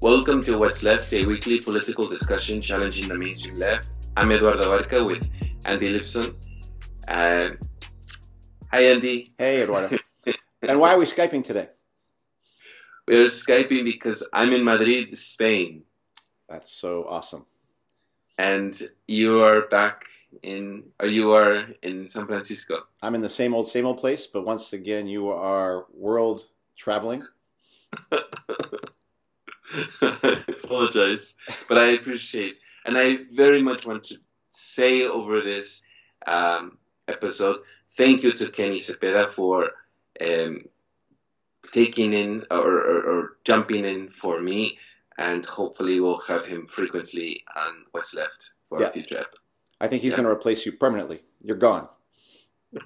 Welcome to What's Left, a weekly political discussion challenging the mainstream left. I'm Eduardo Barca with Andy Lipson. Hi, Andy. Hey, Eduardo. And why are we Skyping today? We're Skyping because I'm in Madrid, Spain. That's so awesome. And you are you are in San Francisco. I'm in the same old place, but once again, you are world traveling. I apologize, but I appreciate, and I very much want to say over this episode, thank you to Kenny Cepeda for taking in or jumping in for me, and hopefully we'll have him frequently on What's Left for a future episode. I think he's going to replace you permanently. You're gone. Is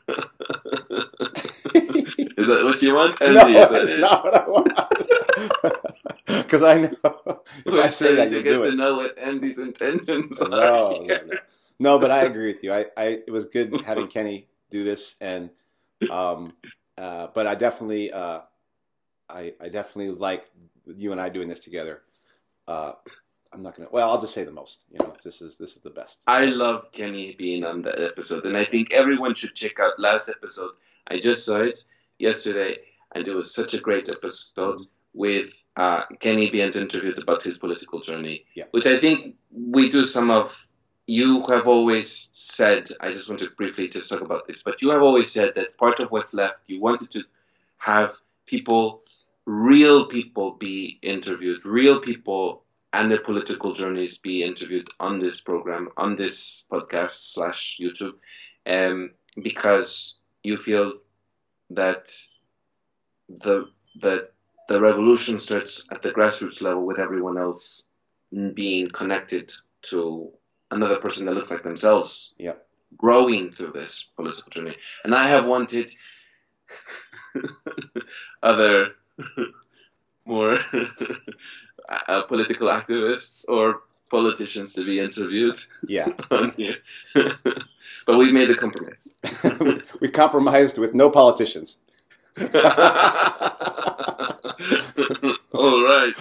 that what you want, Andy? No, that's not what I want. Because I know if I say that, you'll do it. To know what Andy's intentions are. No, but I agree with you. It was good having Kenny do this, and but I definitely like you and I doing this together. I'm not gonna. Well, I'll just say the most. This is the best. I love Kenny being on that episode, and I think everyone should check out last episode. I just saw it yesterday, and it was such a great episode with Kenny being interviewed about his political journey, which I think we do some of. You have always said, I just want to briefly just talk about this, but you have always said that part of What's Left, you wanted to have real people be interviewed, real people and their political journeys be interviewed on this program, on this podcast / YouTube, because you feel that the revolution starts at the grassroots level with everyone else being connected to another person that looks like themselves, growing through this political journey. And I have wanted other more political activists or politicians to be interviewed on here. But we made a compromise. We compromised with no politicians. All right.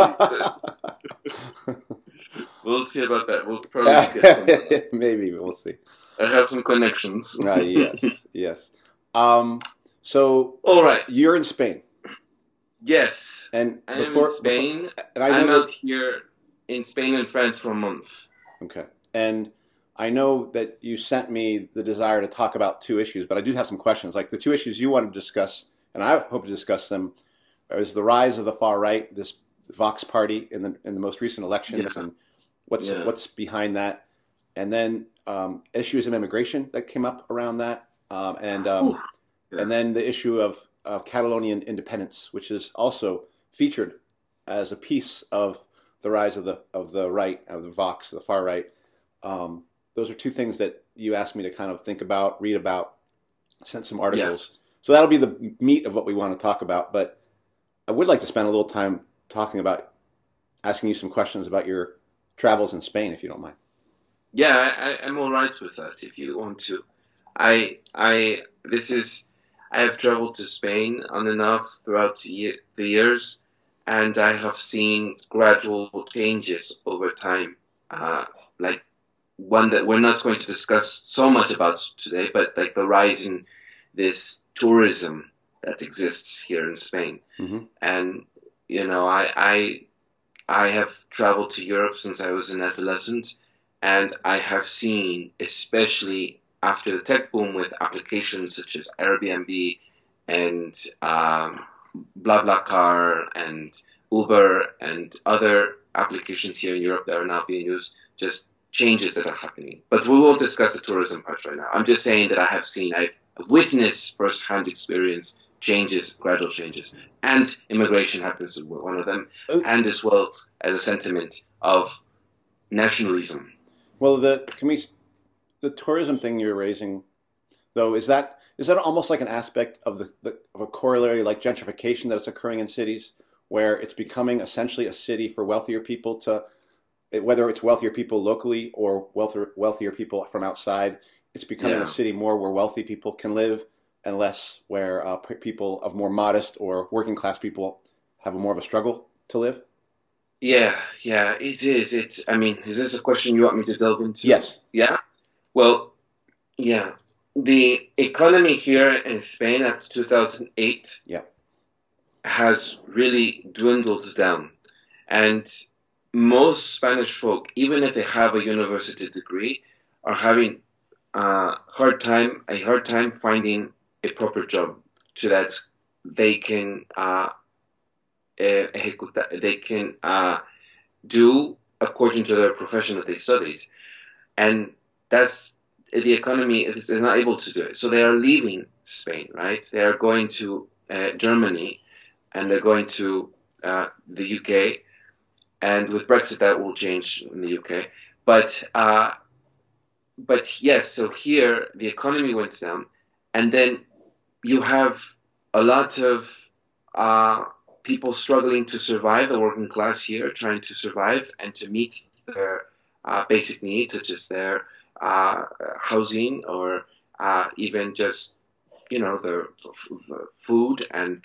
We'll see about that. We'll probably get some. Maybe we'll see. I have some connections. Yes. So, all right, you're in Spain. Yes, and I'm in Spain. I'm out here in Spain and France for a month. Okay, and I know that you sent me the desire to talk about two issues, but I do have some questions. Like the two issues you want to discuss, and I hope to discuss them, is the rise of the far right, this Vox party in the most recent elections, and what's behind that, and then issues of immigration that came up around that, and then the issue of Catalonian independence, which is also featured as a piece of the rise of the right, of the Vox, the far right. Those are two things that you asked me to kind of think about, read about, sent some articles. So that'll be the meat of what we want to talk about. But I would like to spend a little time asking you some questions about your travels in Spain, if you don't mind. Yeah, I'm all right with that. If you want to, I have traveled to Spain on and off throughout the years, and I have seen gradual changes over time, like one that we're not going to discuss so much about today, but like the rise in this tourism that exists here in Spain. Mm-hmm. And, I have traveled to Europe since I was an adolescent, and I have seen, especially after the tech boom with applications such as Airbnb and BlaBlaCar and Uber and other applications here in Europe that are now being used, just changes that are happening. But we won't discuss the tourism part right now. I'm just saying that I've witnessed firsthand experience changes, gradual changes. And immigration happens to be one of them, and as well as a sentiment of nationalism. Well, the tourism thing you're raising, though, is that almost like an aspect of of a corollary like gentrification that is occurring in cities, where it's becoming essentially a city for wealthier people whether it's wealthier people locally or wealthier people from outside, it's becoming a city more where wealthy people can live and less where people of more modest or working class people have more of a struggle to live? Yeah, it is. I mean, is this a question you want me to delve into? Yes. Yeah. Well, yeah. The economy here in Spain after 2008 Yeah. has really dwindled down. And most Spanish folk, even if they have a university degree, are having a hard time finding a proper job so that they can they can do according to their profession that they studied, and that's the economy is not able to do it. So they are leaving Spain, right? They are going to Germany, and they're going to the UK, and with Brexit that will change in the UK. But yes, so here the economy went down, and then you have a lot of uh, people struggling to survive, the working class here, trying to survive and to meet their basic needs, such as their housing or even just the food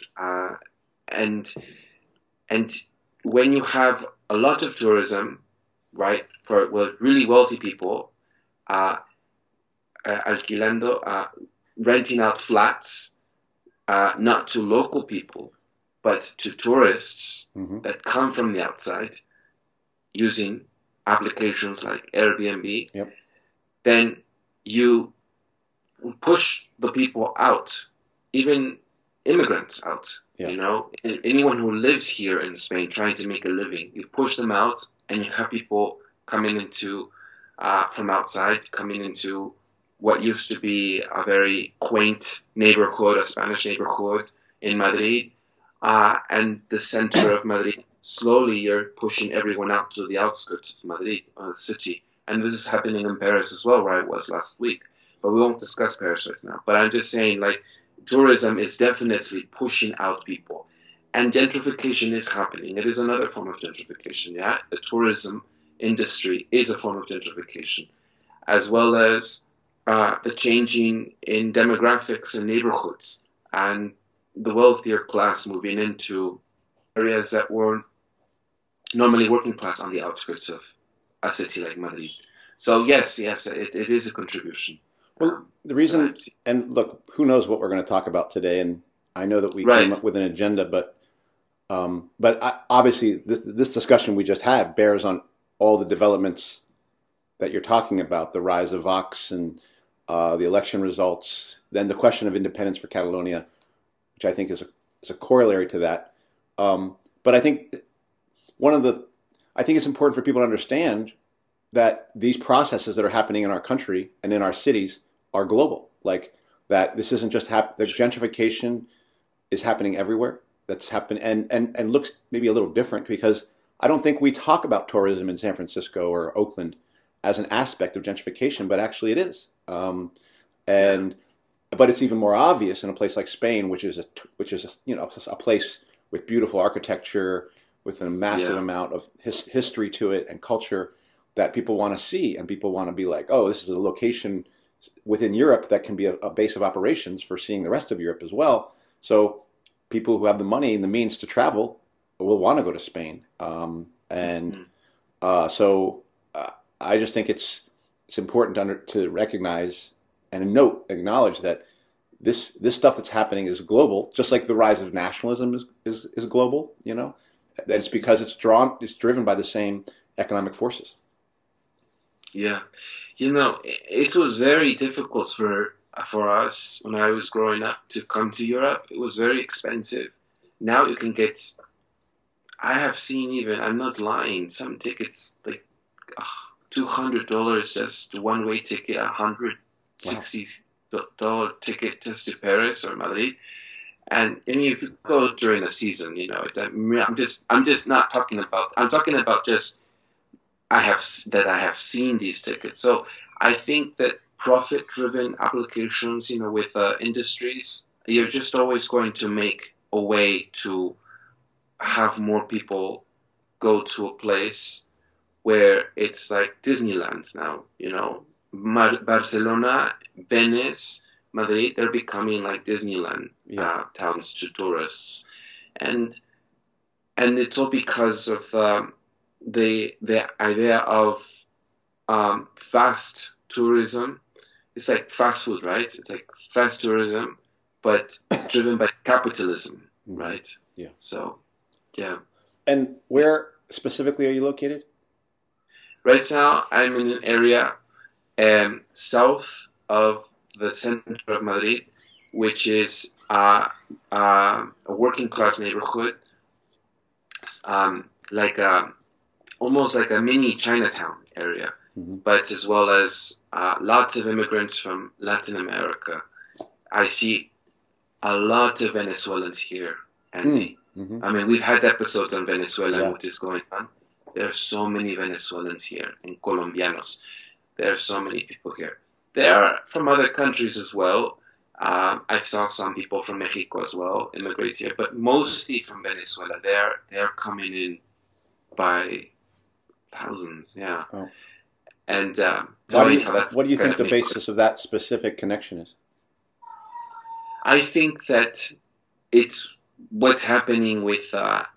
and and when you have a lot of tourism, right, for really wealthy people uh, alquilando, renting out flats, not to local people, but to tourists Mm-hmm. that come from the outside using applications like Airbnb, Yep. then you push the people out, even immigrants out. Yeah. Anyone who lives here in Spain trying to make a living, you push them out, and you have people coming into from outside, coming into what used to be a very quaint neighborhood, a Spanish neighborhood in Madrid, and the center of Madrid. Slowly, you're pushing everyone out to the outskirts of Madrid, the city. And this is happening in Paris as well, where I was last week. But we won't discuss Paris right now. But I'm just saying, like, tourism is definitely pushing out people. And gentrification is happening. It is another form of gentrification, yeah? The tourism industry is a form of gentrification, as well as the changing in demographics and neighborhoods, and the wealthier class moving into areas that were normally working class on the outskirts of a city like Madrid. So yes, it is a contribution. Well, the reason, and look, who knows what we're going to talk about today, and I know that we Right. came up with an agenda, but obviously this discussion we just had bears on all the developments that you're talking about, the rise of Vox and the election results, then the question of independence for Catalonia, which I think is a corollary to that. But I think I think it's important for people to understand that these processes that are happening in our country and in our cities are global. Like that, this isn't just the gentrification is happening everywhere. That's happened and looks maybe a little different because I don't think we talk about tourism in San Francisco or Oakland as an aspect of gentrification, but actually it is. But it's even more obvious in a place like Spain, which is a place with beautiful architecture, with a massive amount of history to it and culture that people want to see, and people want to be like, oh, this is a location within Europe that can be a base of operations for seeing the rest of Europe as well. So people who have the money and the means to travel will want to go to Spain. So I just think it's important to recognize and acknowledge that this stuff that's happening is global, just like the rise of nationalism is global. That it's because it's driven by the same economic forces. Yeah, it was very difficult for us when I was growing up to come to Europe. It was very expensive. Now you can get. I have seen even. I'm not lying. Some tickets like $200 just one-way ticket, $160 ticket just to Paris or Madrid. And I mean, if you go during the season, I'm just not talking about. I'm talking about just I have seen these tickets. So I think that profit-driven applications, with industries, you're just always going to make a way to have more people go to a place where it's like Disneyland now. Barcelona, Venice, Madrid, they're becoming like Disneyland towns to tourists, and it's all because of the idea of fast tourism. It's like fast food, right? It's like fast tourism, but driven by capitalism, right? Yeah. So, yeah. And where specifically are you located? Right now, I'm in an area south of the center of Madrid, which is a working class neighborhood, like almost like a mini Chinatown area, but as well as lots of immigrants from Latin America. I see a lot of Venezuelans here, Andy. I mean, we've had episodes on Venezuela and what is going on. There are so many Venezuelans here and Colombianos. There are so many people here. There are from other countries as well. I saw some people from Mexico as well immigrate here, but mostly from Venezuela. They're coming in by thousands, yeah. Oh. And what do you think the basis of that specific connection is? I think that it's what's happening with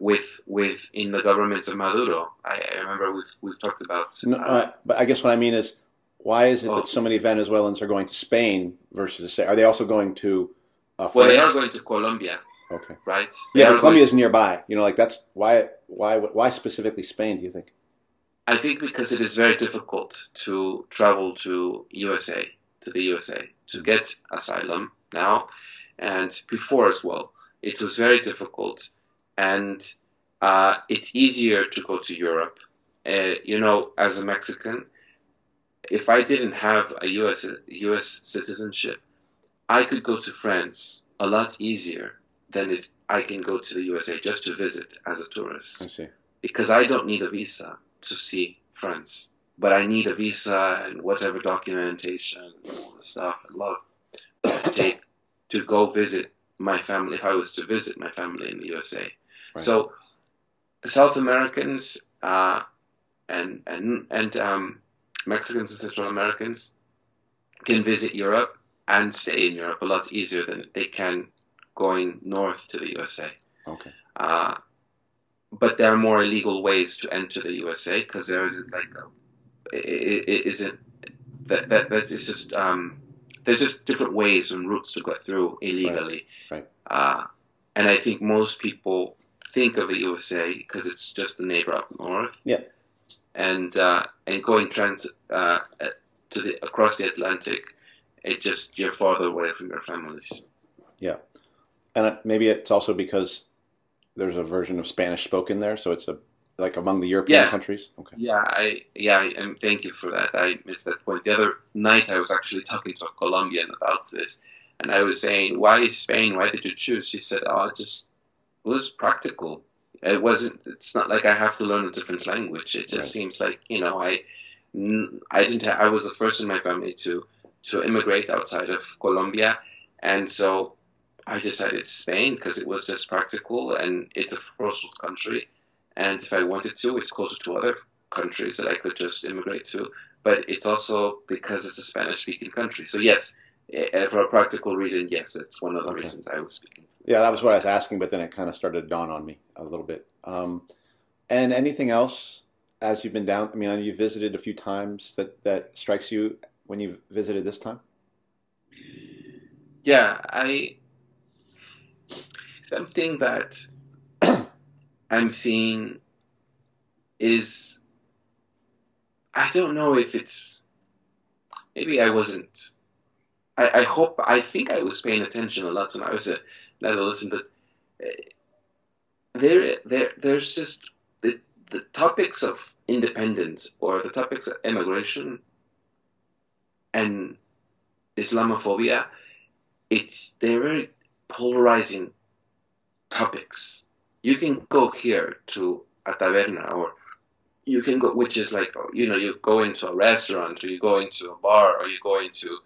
in the government of Maduro. I remember we've talked about. But I guess what I mean is, why is it that so many Venezuelans are going to Spain versus, are they also going to France? Well, they are going to Colombia. Okay. Right. Yeah, but Colombia is nearby. Like that's why specifically Spain? Do you think? I think because it is very difficult to travel to the USA to get asylum now, and before as well. It was very difficult, and it's easier to go to Europe. As a Mexican, if I didn't have a U.S. citizenship, I could go to France a lot easier than I can go to the USA just to visit as a tourist. I see. Because I don't need a visa to see France, but I need a visa and whatever documentation and all the stuff, a lot of tape to go visit my family if I was to visit my family in the USA. Right. So South Americans and Mexicans and Central Americans can visit Europe and stay in Europe a lot easier than they can going north to the USA. Okay. But there are more illegal ways to enter the USA because there isn't it's just there's just different ways and routes to get through illegally. Right. And I think most people think of the USA because it's just the neighbor up north. Yeah. And going transit across the Atlantic, you're farther away from your families. Yeah. And maybe it's also because there's a version of Spanish spoken there, so it's like among the European countries. Okay. Yeah, and thank you for that. I missed that point. The other night, I was actually talking to a Colombian about this, and I was saying, "Why Spain? Why did you choose?" She said, "Oh, it was practical. It's not like I have to learn a different language. It just seems like I was the first in my family to immigrate outside of Colombia, and so I decided Spain because it was just practical and it's a first world country. And if I wanted to, it's closer to other countries that I could just immigrate to. But it's also because it's a Spanish-speaking country. So yes, for a practical reason, yes, it's one of the reasons I was speaking. Yeah, that was what I was asking, but then it kind of started to dawn on me a little bit. And anything else as you've been down? I mean, I know you visited a few times that strikes you when you've visited this time? Yeah, something that I'm seeing is, I don't know if it's, maybe I wasn't, I think I was paying attention a lot when I was at adolescent, but there's just the topics of independence or the topics of immigration and Islamophobia, they're very polarizing topics. You can go here to a taberna, or you can go, which is like, you go into a restaurant, or you go into a bar, or you go into,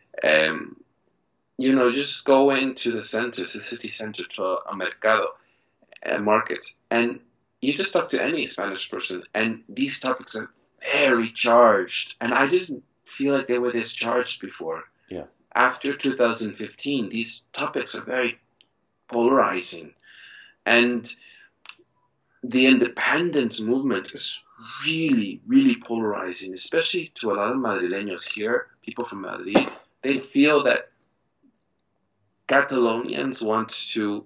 just go into the city center to a mercado, a market, and you just talk to any Spanish person, and these topics are very charged, and I didn't feel like they were this charged before. Yeah. After 2015, these topics are very polarizing. And the independence movement is really, really polarizing, especially to a lot of Madrileños here, people from Madrid. They feel that Catalonians want to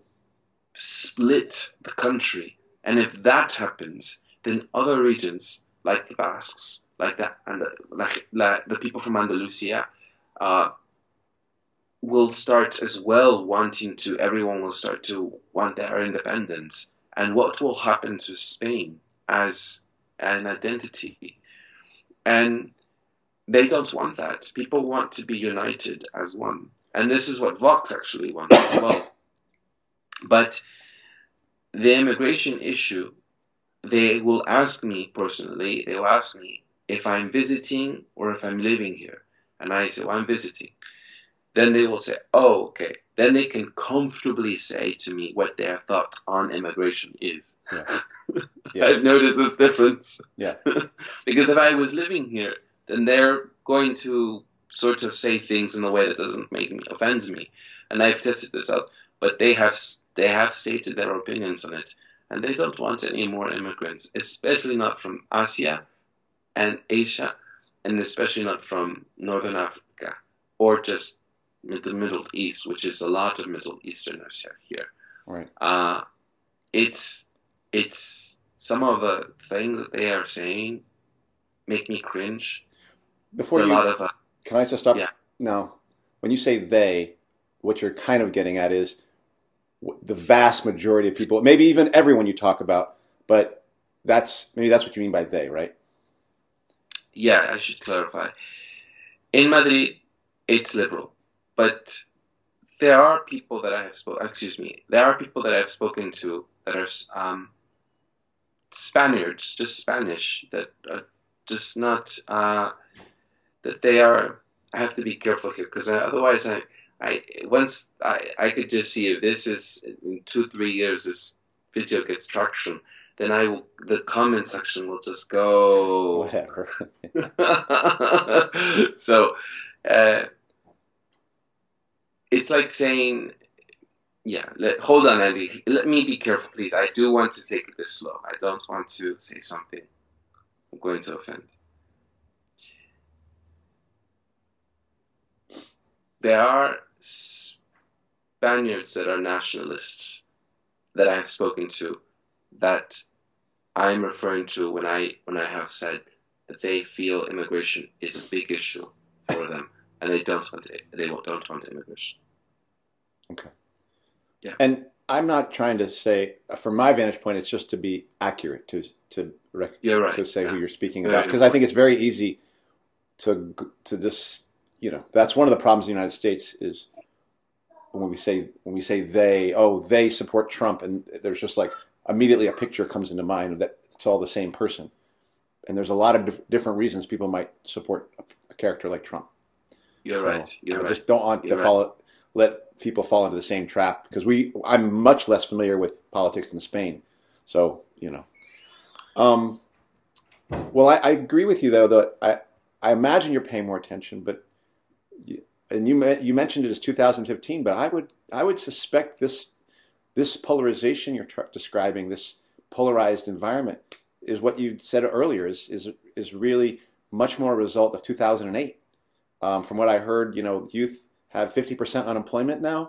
split the country, and if that happens, then other regions like the Basques, like that, and the people from Andalusia, uh, will start as well wanting to. Everyone will start to want their independence, and what will happen to Spain as an identity? And they don't want that. People want to be united as one, and this is what Vox actually wants as well. But the immigration issue, they will ask me personally, they will ask me if I'm visiting or if I'm living here. And I say, well, I'm visiting. Then they will say, oh, okay. Then they can comfortably say to me what their thought on immigration is. Yeah. Yeah. I've noticed this difference. Yeah. Because if I was living here, then they're going to sort of say things in a way that doesn't offend me. And I've tested this out. But they have stated their opinions on it, and they don't want any more immigrants, especially not from Asia and Asia, and especially not from Northern Africa or just the Middle East, which is a lot of Middle Easterners here. Right. It's some of the things that they are saying make me cringe. Can I just stop? Yeah. Now, when you say they, what you're kind of getting at is the vast majority of people, maybe even everyone you talk about, but that's what you mean by they, right? Yeah, I should clarify. In Madrid, it's liberal, but there are people that I have spoken to that are Spaniards, just Spanish, that are just not that they are. I have to be careful here because otherwise I could just see if this is in 2-3 years this video gets traction, then the comment section will just go whatever. So it's like saying, yeah, hold on, Andy, let me be careful, please. I do want to take this slow. I don't want to say something I'm going to offend. There are Spaniards that are nationalists that I have spoken to that I'm referring to when I have said that they feel immigration is a big issue for them and they don't want immigration. Okay. Yeah. And I'm not trying to say, from my vantage point, it's just to be accurate to you're right. to say yeah. who you're speaking Very about, because I think it's very easy to just, that's one of the problems in the United States is when we say they support Trump, and there's just like immediately a picture comes into mind that it's all the same person, and there's a lot of different reasons people might support a character like Trump. You're right. I just don't want to let people fall into the same trap, because I'm much less familiar with politics in Spain, so Well, I agree with you though that I imagine you're paying more attention, but. And you mentioned it as 2015, but I would suspect this polarization you're describing, this polarized environment, is what you said earlier is really much more a result of 2008. From what I heard, youth have 50% unemployment now.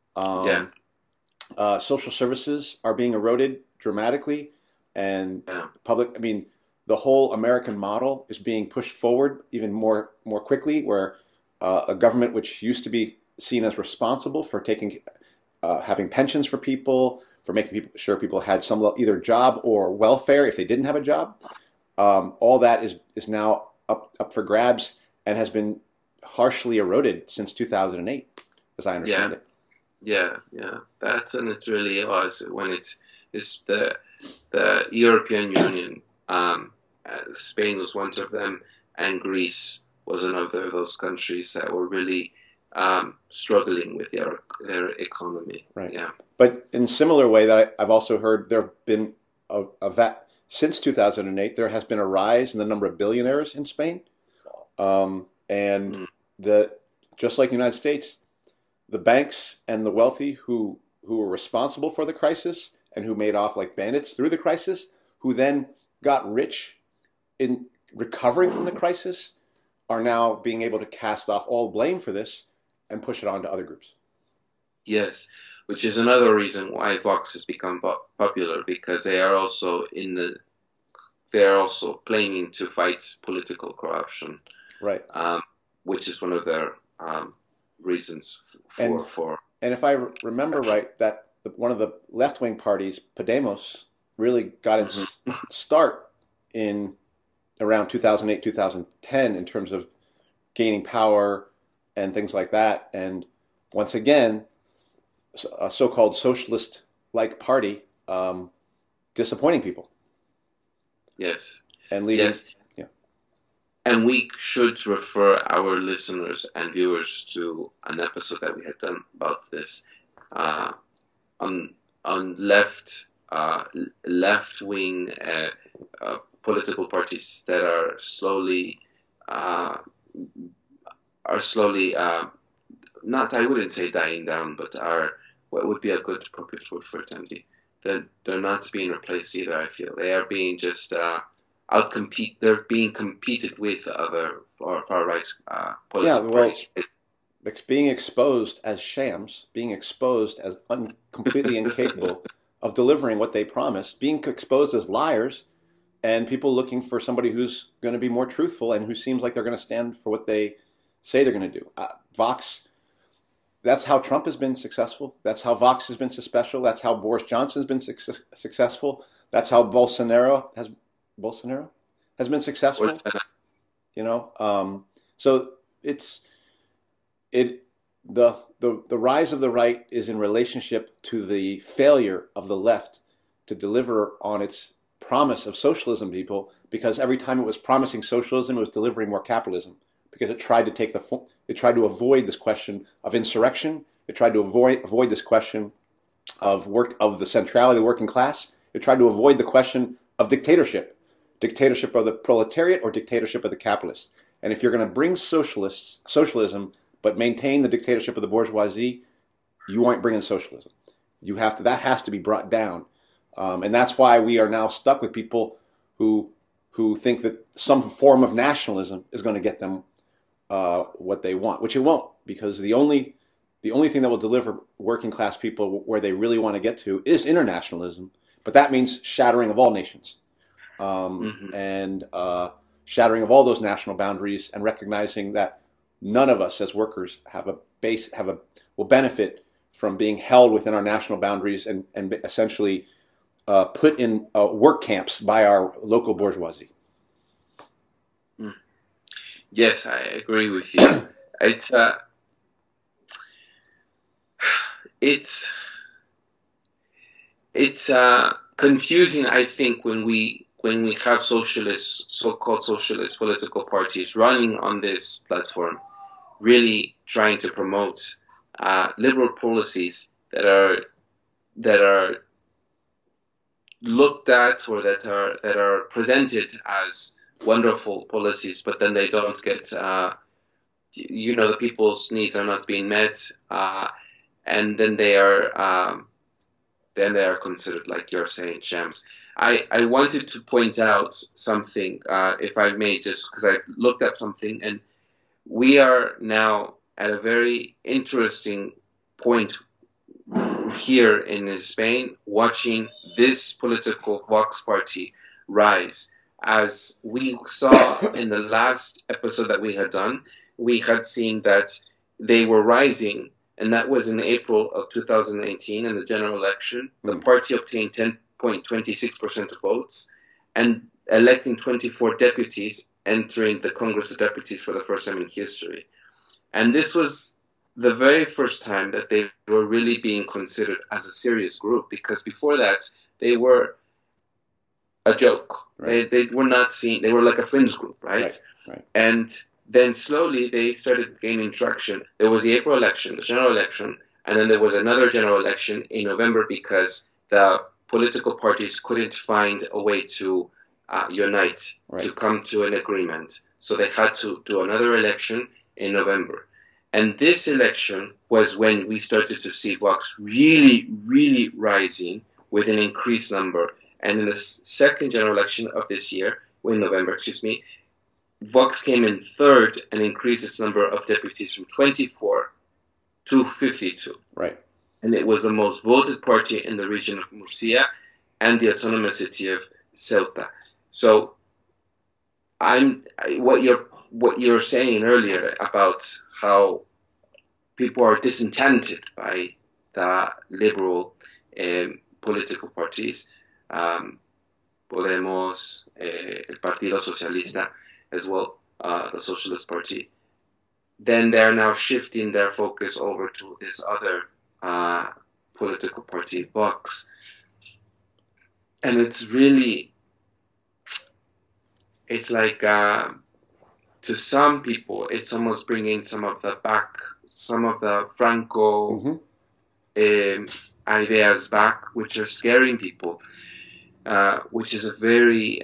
Social services are being eroded dramatically, and the whole American model is being pushed forward even more quickly, where a government which used to be seen as responsible for having pensions for people, for making sure people had some either job or welfare if they didn't have a job, all that is now up for grabs and has been harshly eroded since 2008, as I understand it. Yeah. That's and it really was when it's the European Union. Spain was one of them, and Greece was another of those countries that were really struggling with their economy. Right. Yeah. But in a similar way, that I've also heard there have been since 2008, there has been a rise in the number of billionaires in Spain, just like the United States, the banks and the wealthy who were responsible for the crisis and who made off like bandits through the crisis, who then got rich in recovering from the crisis, are now being able to cast off all blame for this and push it on to other groups. Yes, which is another reason why Vox has become popular, because they are also claiming to fight political corruption, right? Which is one of their reasons for. And if I remember right, that one of the left-wing parties, Podemos, really got its start in around 2008, 2010 in terms of gaining power and things like that. And once again, a so-called socialist-like party disappointing people. Yes. And leaving. Yes. Yeah. And we should refer our listeners and viewers to an episode that we had done about this on left-wing political parties that are slowly not, I wouldn't say dying down, but are, what would be a good appropriate word for it, Andy? They're not being replaced either, I feel. They are being just they're being competed with other far-right political parties. It's being exposed as shams, being exposed as completely incapable of delivering what they promised, being exposed as liars, and people looking for somebody who's going to be more truthful and who seems like they're going to stand for what they say they're going to do. Vox, that's how Trump has been successful. That's how Vox has been successful. That's how Boris Johnson has been successful. That's how Bolsonaro has been successful. So the rise of the right is in relationship to the failure of the left to deliver on its promise of socialism, people, because every time it was promising socialism, it was delivering more capitalism, because it tried to avoid this question of insurrection. It tried to avoid this question of the centrality of the working class. It tried to avoid the question of dictatorship of the proletariat or dictatorship of the capitalists. And if you're going to bring socialism, but maintain the dictatorship of the bourgeoisie, you aren't bringing socialism. That has to be brought down. And that's why we are now stuck with people who think that some form of nationalism is going to get them what they want, which it won't, because the only thing that will deliver working class people where they really want to get to is internationalism. But that means shattering of all nations, and shattering of all those national boundaries, and recognizing that none of us as workers will benefit from being held within our national boundaries and essentially put in work camps by our local bourgeoisie. Yes, I agree with you. It's confusing, I think, when we have so-called socialist political parties running on this platform, really trying to promote liberal policies that are looked at, or that are presented as wonderful policies, but then they don't get, the people's needs are not being met, and then they are considered, like you're saying, shams. I wanted to point out something, if I may, just because I looked up something, and we are now at a very interesting point here in Spain, watching this political Vox party rise. As we saw in the last episode that we had done, we had seen that they were rising, and that was in April of 2019 in the general election. The party obtained 10.26% of votes and electing 24 deputies, entering the Congress of Deputies for the first time in history. And this was the very first time that they were really being considered as a serious group, because before that, they were a joke. Right. They were not seen. They were like a fringe group, right? And then slowly they started gaining traction. There was the April election, the general election, and then there was another general election in November, because the political parties couldn't find a way to unite, to come to an agreement. So they had to do another election in November. And this election was when we started to see Vox really, really rising with an increased number. And in the second general election of this year, in November, Vox came in third and increased its number of deputies from 24 to 52. Right. And it was the most voted party in the region of Murcia and the autonomous city of Ceuta. So what you're saying earlier about how people are disenchanted by the liberal political parties, Podemos, el Partido Socialista, as well, the Socialist Party, then they're now shifting their focus over to this other political party, Vox. And it's like, to some people, it's almost bringing some of the Franco ideas back, which are scaring people, which is a very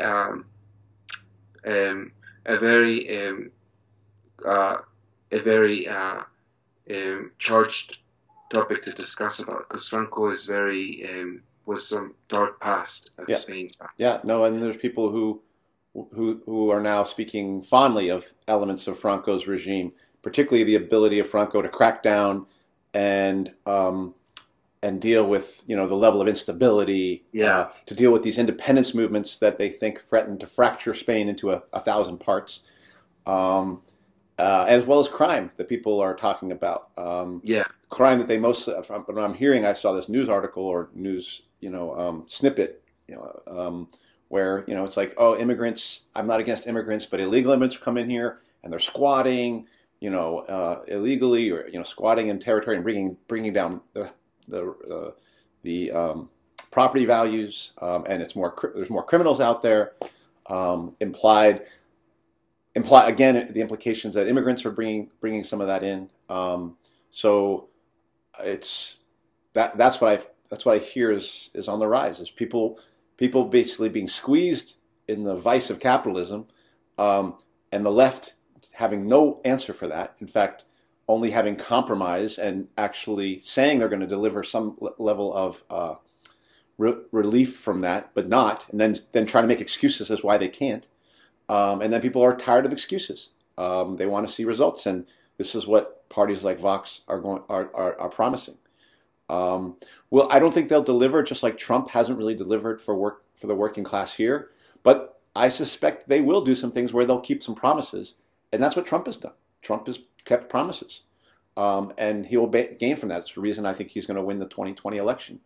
charged topic to discuss about, because Franco is was some dark past of Spain's back. Yeah, no, and there's people who are now speaking fondly of elements of Franco's regime, particularly the ability of Franco to crack down and deal with the level of instability, to deal with these independence movements that they think threaten to fracture Spain into 1,000 parts, as well as crime that people are talking about. Crime that they most, from what I'm hearing, I saw this news article or news snippet, where it's like, oh, immigrants, I'm not against immigrants, but illegal immigrants come in here and they're squatting, illegally, or squatting in territory and bringing down the property values, and there's more criminals out there. Imply again the implications that immigrants are bringing some of that in. So it's that's what I hear is on the rise, is people basically being squeezed in the vice of capitalism, and the left having no answer for that. In fact, only having compromise and actually saying they're going to deliver some level of relief from that, but not, and then trying to make excuses as why they can't. And then people are tired of excuses. They want to see results, and this is what parties like Vox are promising. Well, I don't think they'll deliver, just like Trump hasn't really delivered for the working class here. But I suspect they will do some things where they'll keep some promises, and that's what Trump has done. Trump has kept promises, and he will gain from that. It's the reason I think he's going to win the 2020 election,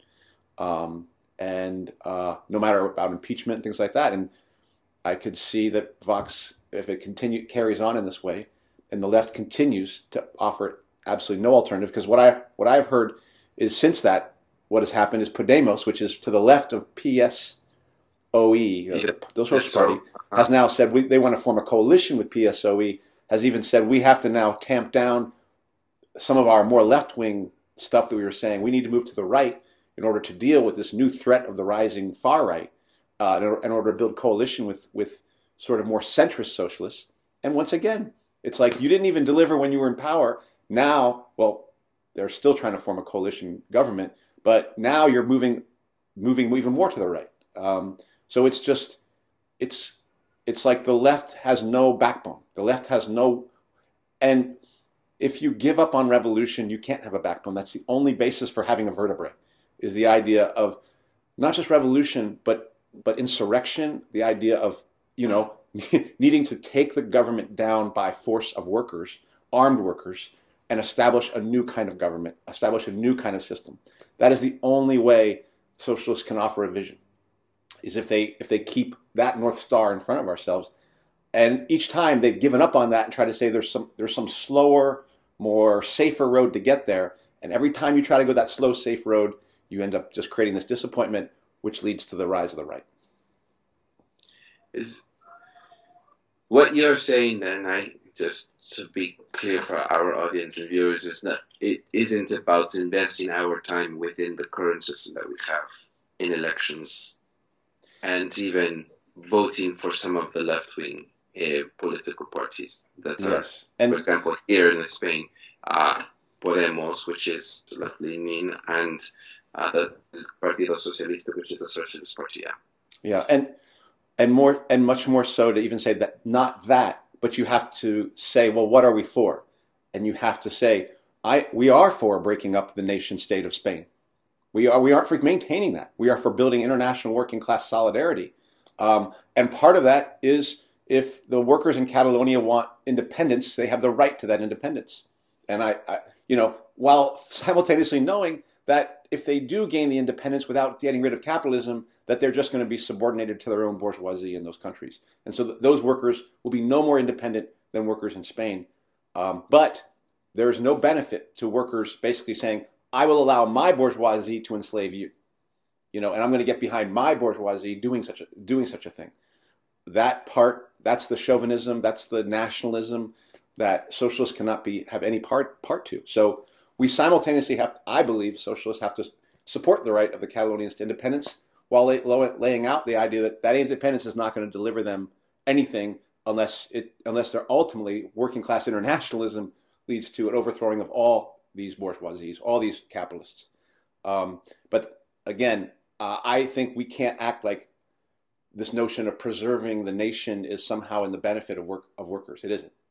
and no matter about impeachment and things like that. And I could see that Vox, if it carries on in this way, and the left continues to offer absolutely no alternative, because what I've heard is, since that, what has happened is Podemos, which is to the left of PSOE, the Social Party, has now said they want to form a coalition with PSOE, has even said we have to now tamp down some of our more left-wing stuff that we were saying. We need to move to the right in order to deal with this new threat of the rising far right, in order to build coalition with sort of more centrist socialists. And once again, it's like, you didn't even deliver when you were in power. Now, well, they're still trying to form a coalition government, but now you're moving even more to the right. So it's just, it's like the left has no backbone. The left has no, and if you give up on revolution, you can't have a backbone. That's the only basis for having a vertebrae, is the idea of not just revolution, but insurrection, the idea of, needing to take the government down by force of workers, armed workers, and establish a new kind of government, establish a new kind of system. That is the only way socialists can offer a vision, is if they keep that North Star in front of ourselves. And each time they've given up on that and try to say there's some slower, more safer road to get there. And every time you try to go that slow, safe road, you end up just creating this disappointment, which leads to the rise of the right. Is what you're saying then, just to be clear for our audience and viewers, it isn't about investing our time within the current system that we have in elections and even voting for some of the left-wing political parties that are, for example, here in Spain, Podemos, which is left-leaning, and the Partido Socialista, which is a socialist party. Yeah. Yeah, and much more so to even say that, not that, but you have to say, well, what are we for? And you have to say, we are for breaking up the nation state of Spain. We aren't for maintaining that. We are for building international working class solidarity. And part of that is, if the workers in Catalonia want independence, they have the right to that independence. And while simultaneously knowing that if they do gain the independence without getting rid of capitalism, that they're just going to be subordinated to their own bourgeoisie in those countries. And so those workers will be no more independent than workers in Spain. But there's no benefit to workers basically saying, I will allow my bourgeoisie to enslave you, and I'm going to get behind my bourgeoisie doing such a thing. That part, that's the chauvinism, that's the nationalism that socialists cannot have any part to. So we simultaneously I believe socialists have to support the right of the Catalonians to independence, while laying out the idea that independence is not going to deliver them anything unless they're ultimately working class internationalism leads to an overthrowing of all these bourgeoisies, all these capitalists. But again, I think we can't act like this notion of preserving the nation is somehow in the benefit of workers. It isn't.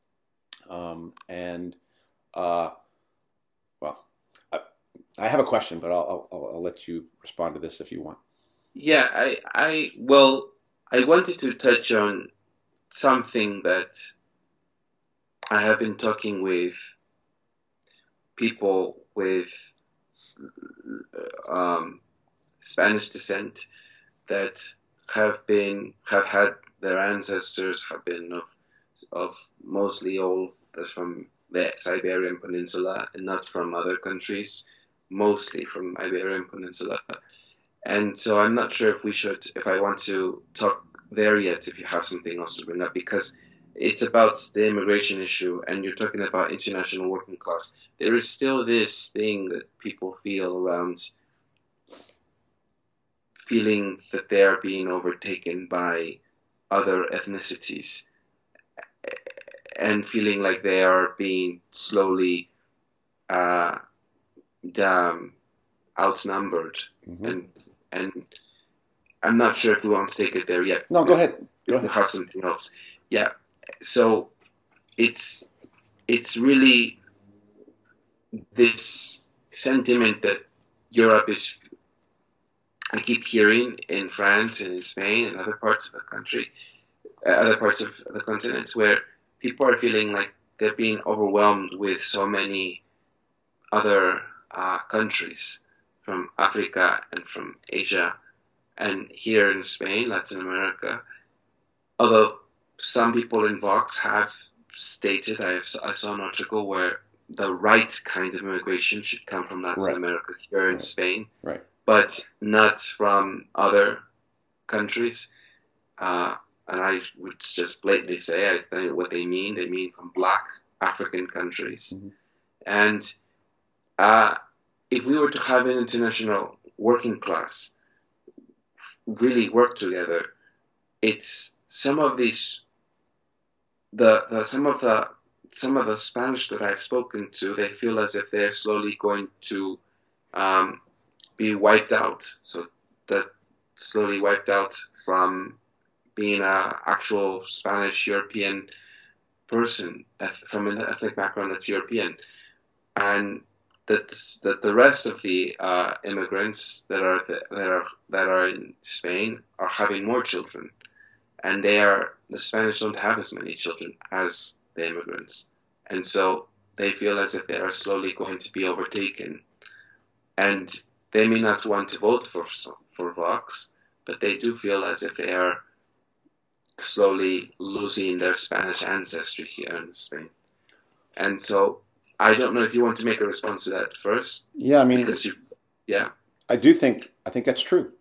I have a question, but I'll let you respond to this if you want. Yeah, I wanted to touch on something that I have been talking with people with Spanish descent that have had their ancestors have been of mostly all from the Iberian Peninsula and not from other countries, mostly from Iberian Peninsula. And so I'm not sure if I want to talk there yet, if you have something else to bring up, because it's about the immigration issue, and you're talking about international working class. There is still this thing that people feel around feeling that they are being overtaken by other ethnicities and feeling like they are being slowly outnumbered. Mm-hmm. And I'm not sure if we want to take it there yet. No, go ahead. We'll have something else. Yeah. So it's really this sentiment that Europe is, I keep hearing in France and in Spain and other parts of the country, other parts of the continent, where people are feeling like they're being overwhelmed with so many other countries from Africa and from Asia, and here in Spain, Latin America. Although some people in Vox have stated, I saw an article where the right kind of immigration should come from Latin America here in Spain, but not from other countries. And I would just blatantly say, I think what they mean from Black African countries. Mm-hmm. And if we were to have an international working class really work together, it's some of these, some of the Spanish that I've spoken to, they feel as if they're slowly going to be wiped out. So that slowly wiped out from being an actual Spanish European person from an ethnic background that's European, and that the rest of the immigrants that are in Spain are having more children, and the Spanish don't have as many children as the immigrants, and so they feel as if they are slowly going to be overtaken, and they may not want to vote for Vox, but they do feel as if they are slowly losing their Spanish ancestry here in Spain, and so I don't know if you want to make a response to that first. Yeah, I mean, I think that's true.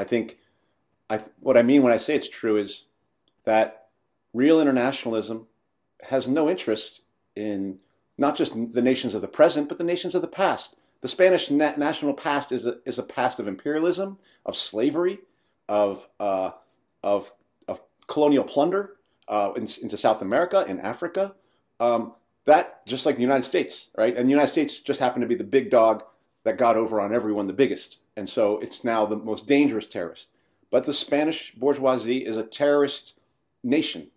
What I mean when I say it's true is that real internationalism has no interest in not just the nations of the present, but the nations of the past. The Spanish national past is a past of imperialism, of slavery, of colonial plunder into South America and Africa. That, just like the United States, right? And the United States just happened to be the big dog that got over on everyone the biggest. And so it's now the most dangerous terrorist. But the Spanish bourgeoisie is a terrorist nation.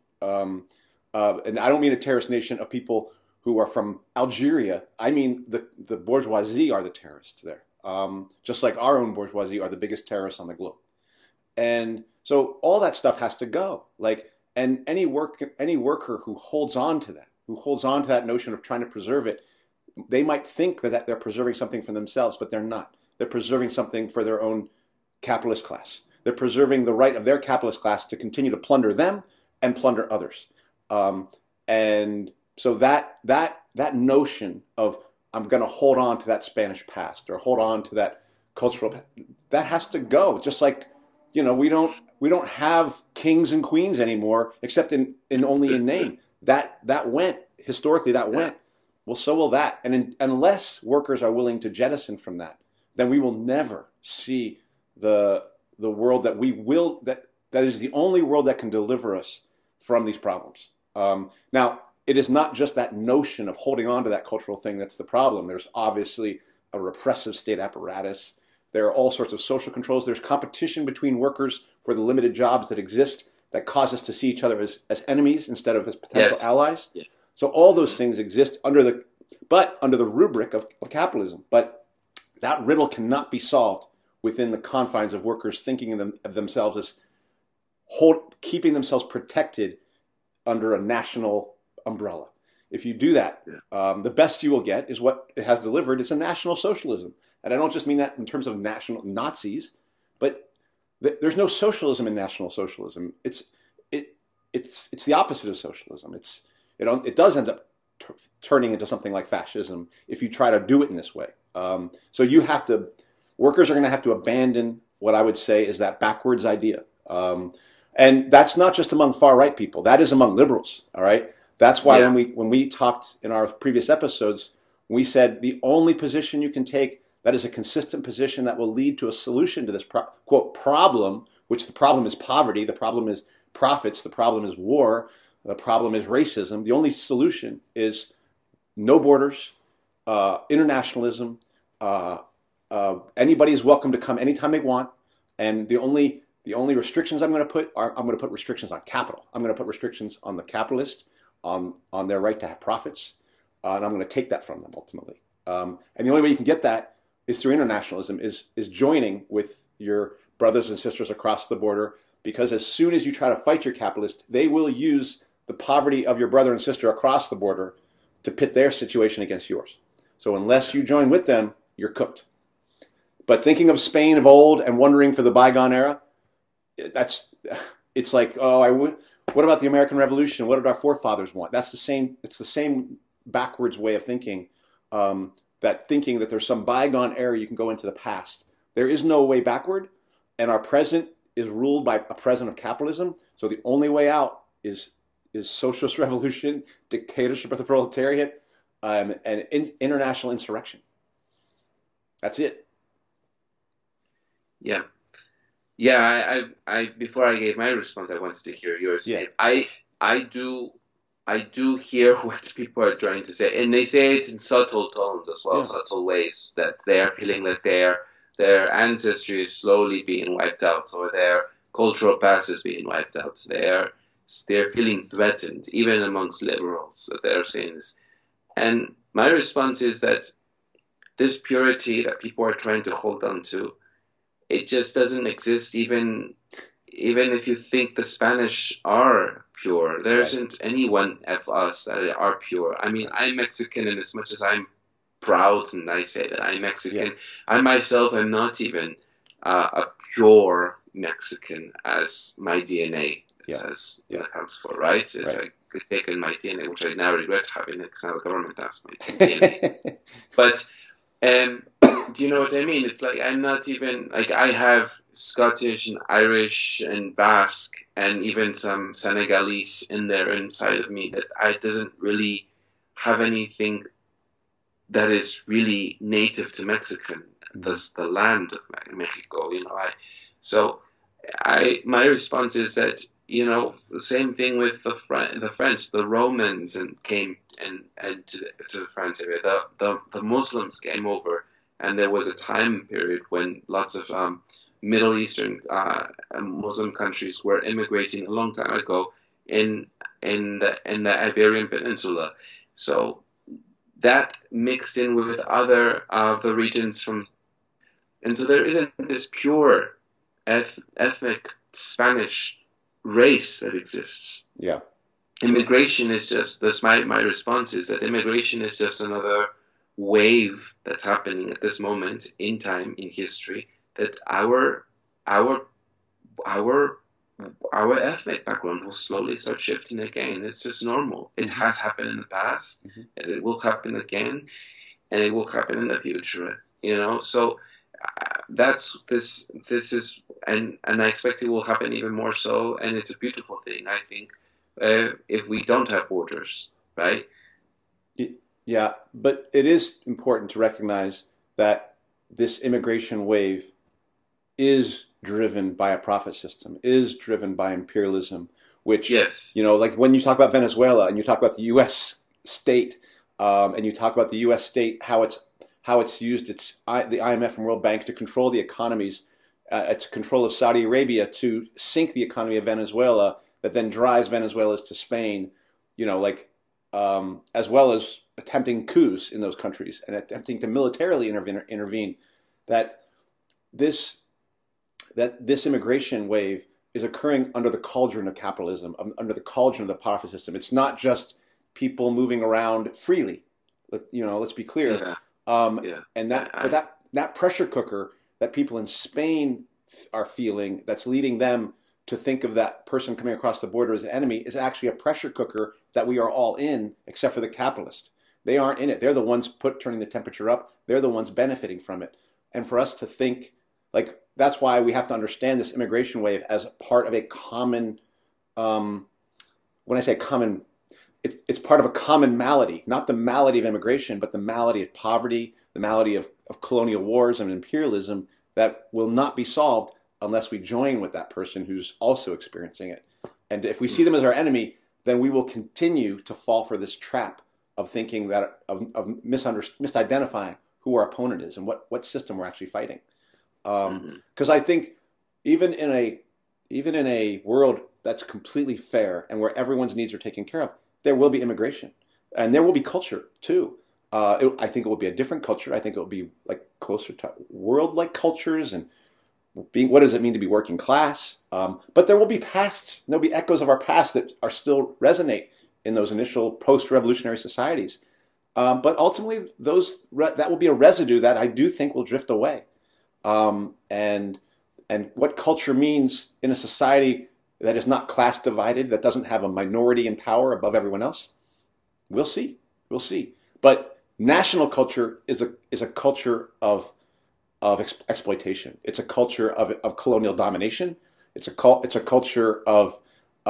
And I don't mean a terrorist nation of people who are from Algeria. I mean the bourgeoisie are the terrorists there. Just like our own bourgeoisie are the biggest terrorists on the globe. And so all that stuff has to go. And any worker who holds on to that notion of trying to preserve it, they might think that they're preserving something for themselves, but they're not. They're preserving something for their own capitalist class. They're preserving the right of their capitalist class to continue to plunder them and plunder others. And so that notion of I'm going to hold on to that Spanish past or hold on to that cultural past, that has to go. Just like, we don't have kings and queens anymore, except in only in name. That went historically. That went. Well, so will that. And unless workers are willing to jettison from that, then we will never see the world that is the only world that can deliver us from these problems. Now, it is not just that notion of holding on to that cultural thing that's the problem. There's obviously a repressive state apparatus. There are all sorts of social controls. There's competition between workers for the limited jobs that exist that cause us to see each other as enemies instead of as potential allies. Yeah. So all those things exist under the rubric of capitalism. But that riddle cannot be solved within the confines of workers thinking of themselves as keeping themselves protected under a national umbrella. If you do that, the best you will get is what it has delivered. It's a national socialism. And I don't just mean that in terms of national Nazis, but there's no socialism in national socialism. It's the opposite of socialism. It does end up turning into something like fascism if you try to do it in this way. So workers are going to have to abandon what I would say is that backwards idea. And that's not just among far right people. That is among liberals. All right. That's why when we talked in our previous episodes, we said the only position you can take that is a consistent position that will lead to a solution to this quote problem, which the problem is poverty, the problem is profits, the problem is war, the problem is racism. The only solution is no borders, internationalism. Anybody is welcome to come anytime they want, and the only restrictions I'm going to put restrictions on capital. I'm going to put restrictions on the capitalist, on their right to have profits, and I'm going to take that from them ultimately. And the only way you can get that is through internationalism, is joining with your brothers and sisters across the border, because as soon as you try to fight your capitalist, they will use the poverty of your brother and sister across the border to pit their situation against yours. So unless you join with them, you're cooked. But thinking of Spain of old and wondering for the bygone era, it's like, what about the American Revolution? What did our forefathers want? It's the same backwards way of thinking, thinking that there's some bygone era you can go into the past. There is no way backward, and our present is ruled by a present of capitalism. So the only way out is socialist revolution, dictatorship of the proletariat, and international insurrection. That's it. Yeah. Yeah, I before I gave my response, I wanted to hear yours. Yeah. I do hear what people are trying to say, and they say it in subtle tones as well, subtle ways, that they are feeling that their ancestry is slowly being wiped out, or their cultural past is being wiped out. They're feeling threatened, even amongst liberals, that they're saying this. And my response is that this purity that people are trying to hold on to, it just doesn't exist, even if you think the Spanish are pure. There isn't anyone of us that are pure. I mean, I'm Mexican, and as much as I'm proud and I say that I'm Mexican, I myself am not even a pure Mexican, as my DNA says accounts for, right? If I could take in my DNA, which I now regret having, because now the government asked my DNA. But do you know what I mean? It's like I'm not even, like, I have Scottish and Irish and Basque and even some Senegalese in there inside of me, that I doesn't really have anything that is really native to Mexican. That's the land of Mexico, my response is that, the same thing with the French, the Romans, and came and to the France area. The Muslims came over and there was a time period when lots of Middle Eastern Muslim countries were immigrating a long time ago in the Iberian Peninsula. So that mixed in with other of the regions and so there isn't this pure ethnic Spanish race that exists. Yeah. Immigration is just, that's my response is that immigration is just another wave that's happening at this moment in time in history, that our ethnic background will slowly start shifting again. It's just normal. It has happened in the past, and it will happen again, and it will happen in the future. So that's this is, and I expect it will happen even more so, and it's a beautiful thing. I think if we don't have borders, right? Yeah, but it is important to recognize that this immigration wave is driven by a profit system, is driven by imperialism, which, yes, like when you talk about Venezuela and you talk about the U.S. state, and you talk about the U.S. state, how it's used the IMF and World Bank to control the economies, its control of Saudi Arabia to sink the economy of Venezuela, that then drives Venezuelans to Spain, as well as attempting coups in those countries and attempting to militarily intervene. That this immigration wave is occurring under the cauldron of capitalism, under the cauldron of the profit system. It's not just people moving around freely. Let's be clear. Yeah. And that pressure cooker that people in Spain are feeling, that's leading them to think of that person coming across the border as an enemy, is actually a pressure cooker that we are all in, except for the capitalist. They aren't in it. They're the ones turning the temperature up. They're the ones benefiting from it. And for us to think, that's why we have to understand this immigration wave as part of a common, when I say common, it's part of a common malady, not the malady of immigration, but the malady of poverty, the malady of colonial wars and imperialism that will not be solved unless we join with that person who's also experiencing it. And if we see them as our enemy, then we will continue to fall for this trap of thinking that, of misidentifying who our opponent is and what system we're actually fighting. Because I think even in a world that's completely fair and where everyone's needs are taken care of, there will be immigration, and there will be culture too. I think it will be a different culture. I think it will be closer to world-like cultures and what does it mean to be working class. But there will be pasts. There'll be echoes of our past that are still resonate in those initial post-revolutionary societies. But ultimately, that will be a residue that I do think will drift away. And what culture means in a society that is not class divided, that doesn't have a minority in power above everyone else, we'll see. But national culture is a culture of exploitation. It's a culture of colonial domination. It's a culture of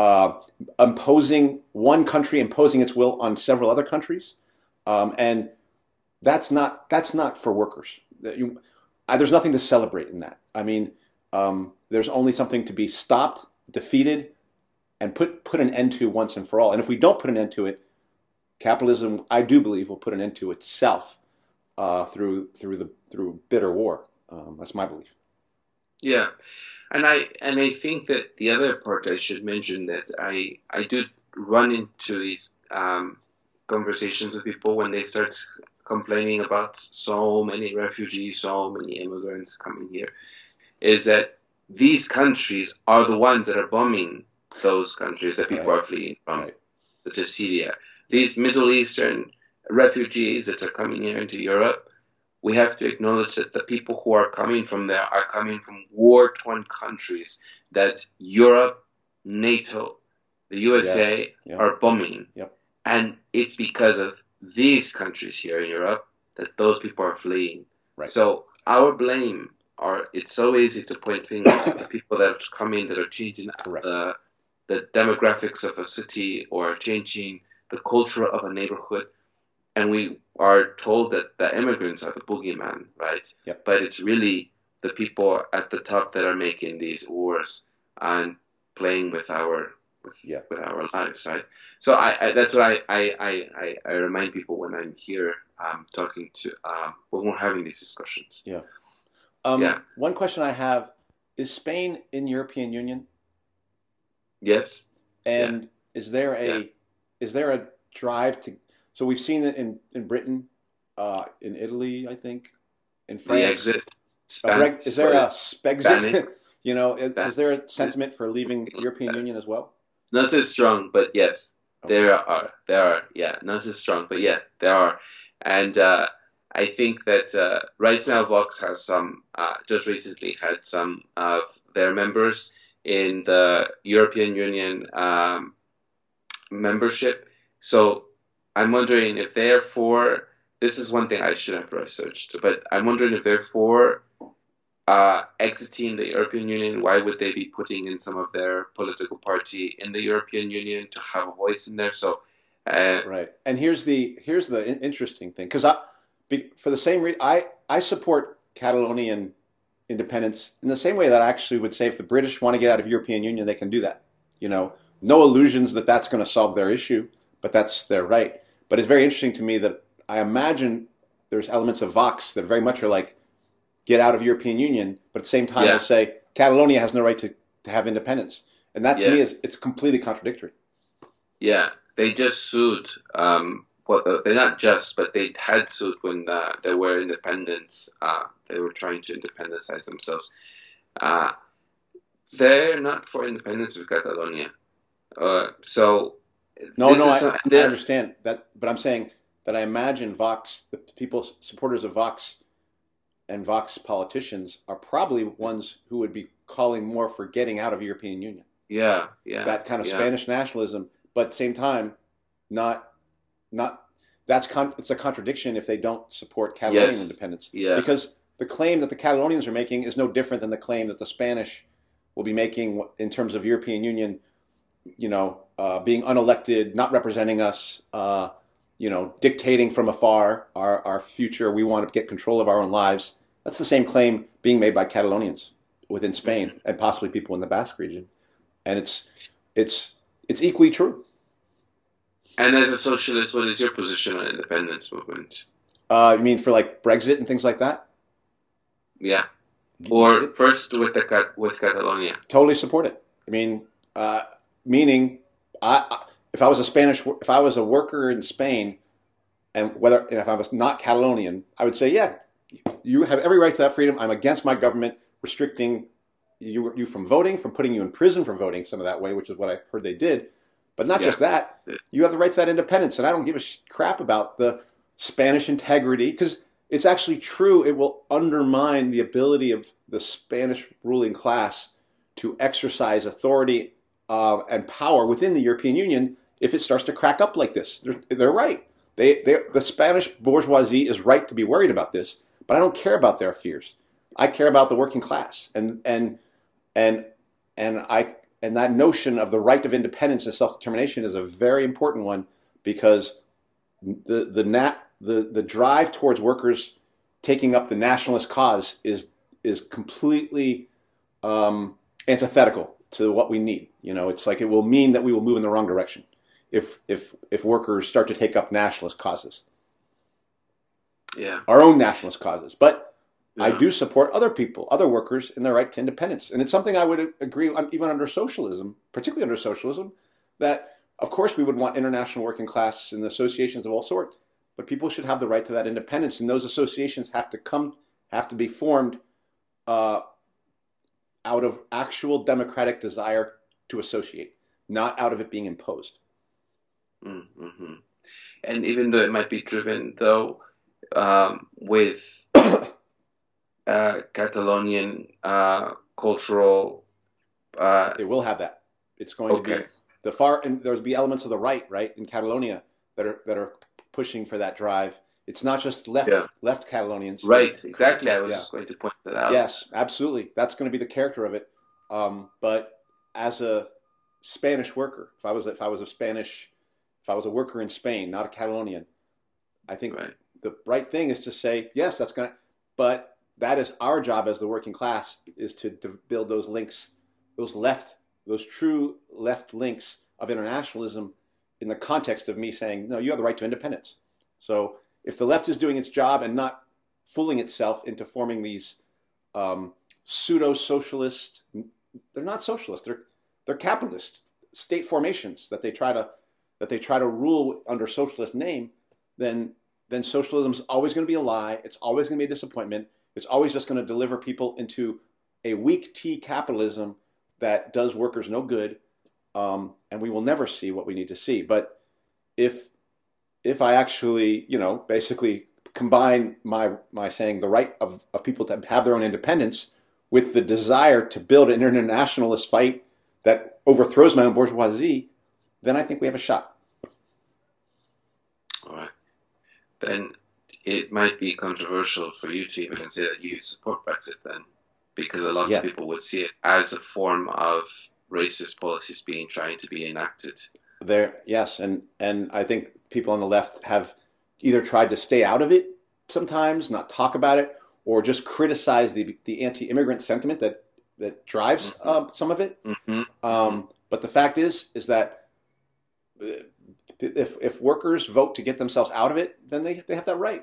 imposing one country, imposing its will on several other countries, and that's not for workers. There's nothing to celebrate in that. I mean, there's only something to be stopped, defeated, and put an end to once and for all. And if we don't put an end to it, capitalism, I do believe, will put an end to itself through bitter war. That's my belief. Yeah, and I think that the other part I should mention, that I do run into these conversations with people when they start complaining about so many refugees, so many immigrants coming here, is that these countries are the ones that are bombing those countries that people are fleeing from, such as Syria. These Middle Eastern refugees that are coming here into Europe, we have to acknowledge that the people who are coming from there are coming from war-torn countries that Europe, NATO, the USA are bombing. Yep. And it's because of these countries here in Europe that those people are fleeing. Right. So our blame, it's so easy to point fingers at the people that are coming, that are changing the demographics of a city or changing the culture of a neighborhood. And we are told that the immigrants are the boogeyman, right? Yep. But it's really the people at the top that are making these wars and playing with our Yeah. with our lives, right? So that's what I remind people when I'm here talking to when we're having these discussions. Yeah. Yeah. One question I have is Spain in European Union? Yes. Yeah. And is there Yeah. a drive to? So we've seen it in Britain, in Italy, I think, in The France. exit. Spanish. Is there a Spanish. Spexit? You know, is there a Spanish. sentiment for leaving European Union as well? Not as strong, but yes, Okay. there are. There are. Yeah, not as strong, but yeah, there are. And I think that right now Vox has some, just recently had some of their members in the European Union membership. So I'm wondering if they're for, this is one thing I should have researched, but I'm wondering if they're for exiting the European Union. Why would they be putting in some of their political party in the European Union to have a voice in there? So, Right. And here's the interesting thing, because for the same reason, I support Catalonian independence in the same way that I actually would say if the British want to get out of European Union, they can do that. You know, no illusions that that's going to solve their issue, but that's their right. But it's very interesting to me that I imagine there's elements of Vox that very much are like, get out of European Union, but at the same time Yeah. they'll say Catalonia has no right to have independence. And that to Yeah. me it's completely contradictory. yeah, they just sued. They're not just, but they had sued when there were independents. They were trying to independencize themselves. Uh, they're not for independence of Catalonia. So No, this no, is I understand that, but I'm saying that I imagine Vox, the people, supporters of Vox and Vox politicians are probably ones who would be calling more for getting out of European Union. yeah, That kind of yeah, Spanish nationalism, but at the same time, not it's a contradiction if they don't support Catalonian Yes. independence. yeah, Because the claim that the Catalonians are making is no different than the claim that the Spanish will be making in terms of European Union, being unelected, not representing us, dictating from afar our future. We want to get control of our own lives. That's the same claim being made by Catalonians within Spain and possibly people in the Basque region, and it's equally true. And as a socialist, what is your position on independence movement? You mean for like Brexit and things like that? Yeah, or first with Catalonia. Totally support it. I mean, meaning, if I was a worker in Spain, and if I was not Catalonian, I would say, yeah, you have every right to that freedom. I'm against my government restricting you from voting, from putting you in prison for voting some of that way, which is what I heard they did. But not just that, you have the right to that independence, and I don't give a crap about the Spanish integrity, because it's actually true. It will undermine the ability of the Spanish ruling class to exercise authority and power within the European Union if it starts to crack up like this. They're right. The Spanish bourgeoisie is right to be worried about this, but I don't care about their fears. I care about the working class, and that notion of the right of independence and self-determination is a very important one, because the drive towards workers taking up the nationalist cause is completely antithetical to what we need. It's like it will mean that we will move in the wrong direction if workers start to take up nationalist causes. Yeah, our own nationalist causes. But yeah. I do support other workers in their right to independence, and it's something I would agree on, even under socialism, particularly under socialism, that of course we would want international working class and associations of all sorts, but people should have the right to that independence, and those associations have to be formed out of actual democratic desire to associate, not out of it being imposed. Mm-hmm. And even though it might be driven, though, with Catalonian cultural, it will have that. It's going to be the far, and there'll be elements of the right in Catalonia that are pushing for that drive. It's not just left Catalonians. Right, exactly. I was just going to point that out. Yes, absolutely. That's going to be the character of it. But as a Spanish worker, if I was a worker in Spain, not a Catalonian, I think the right thing is to say, yes, that's going to, but that is our job as the working class, is to build those links, those left those true left links of internationalism in the context of me saying, no, you have the right to independence. So if the left is doing its job and not fooling itself into forming these pseudo-socialist, they're not socialist, they're capitalist state formations that they try to rule under socialist name, then socialism is always going to be a lie. It's always going to be a disappointment. It's always just going to deliver people into a weak tea capitalism that does workers no good, and we will never see what we need to see. But if I actually, basically combine my saying the right of people to have their own independence with the desire to build an internationalist fight that overthrows my own bourgeoisie, then I think we have a shot. All right. Then it might be controversial for you to even say that you support Brexit then, because a lot of people would see it as a form of racist policies trying to be enacted. Yes, and I think people on the left have either tried to stay out of it sometimes, not talk about it, or just criticize the anti-immigrant sentiment that drives some of it. Mm-hmm. But the fact is that if workers vote to get themselves out of it, then they have that right.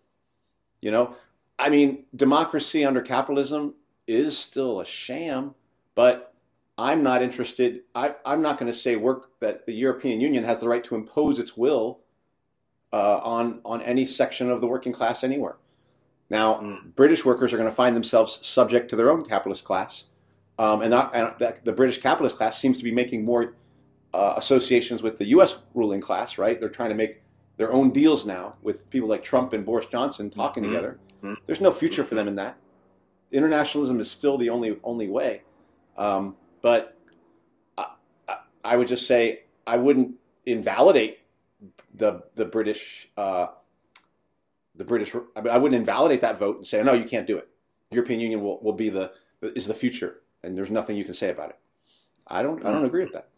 I mean, democracy under capitalism is still a sham, but I'm not interested. I'm not going to say that the European Union has the right to impose its will on any section of the working class anywhere. Now, British workers are going to find themselves subject to their own capitalist class, and the British capitalist class seems to be making more associations with the U.S. ruling class, right? They're trying to make their own deals now with people like Trump and Boris Johnson talking together. There's no future for them in that. Internationalism is still the only way. But I would just say I wouldn't invalidate the British. I wouldn't invalidate that vote and say, no, you can't do it. The European Union will be is the future, and there's nothing you can say about it. I don't agree with that.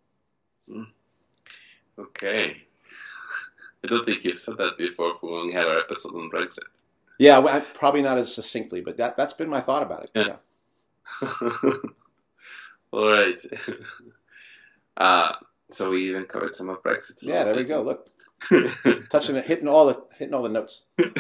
Okay. I don't think you've said that before when we had our episode on Brexit. Yeah, well, probably not as succinctly, but that's been my thought about it. Yeah. All right. So we even covered some of Brexit. Yeah, there we go. Look, touching it, hitting all the notes.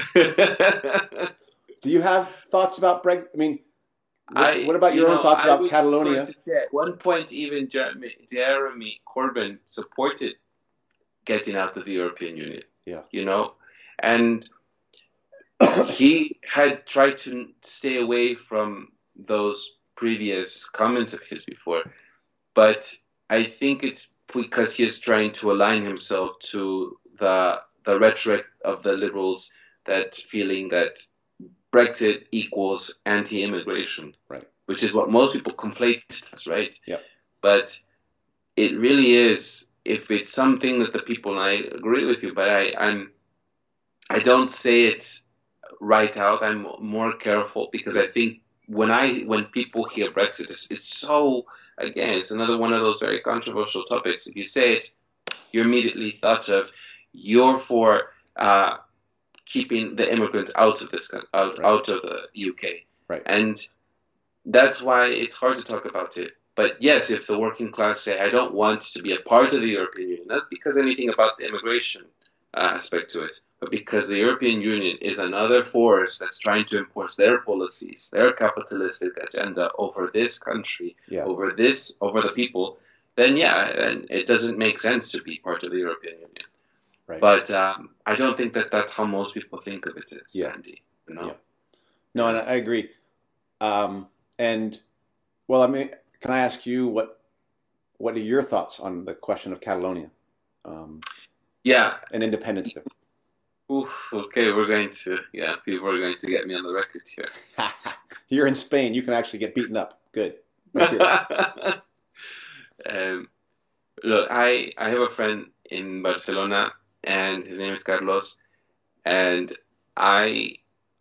Do you have thoughts about Brexit? I mean, what about your own thoughts about Catalonia? At one point, even Jeremy Corbyn supported getting out of the European Union. Yeah. And he had tried to stay away from those previous comments of his before, but I think it's because he is trying to align himself to the rhetoric of the liberals, that feeling that Brexit equals anti-immigration, right? Which is what most people conflate as, right? Yeah. But it really is, if it's something that the people, and I agree with you, but I don't say it right out. I'm more careful, because I think when people hear Brexit, it's so, again, it's another one of those very controversial topics. If you say it, you're immediately thought of, you're for keeping the immigrants out of out of the UK. Right. And that's why it's hard to talk about it. But yes, if the working class say, I don't want to be a part of the European Union, not because anything about the immigration aspect to it, but because the European Union is another force that's trying to impose their policies, their capitalistic agenda over this country, over the people, then and it doesn't make sense to be part of the European Union. Right. But I don't think that's how most people think of it, Andy. Yeah. No, and I agree. And well, I mean, can I ask you what are your thoughts on the question of Catalonia? And independence there. Oof, okay, people are going to get me on the record here. You're in Spain. You can actually get beaten up. Good. Look, I have a friend in Barcelona, and his name is Carlos, and I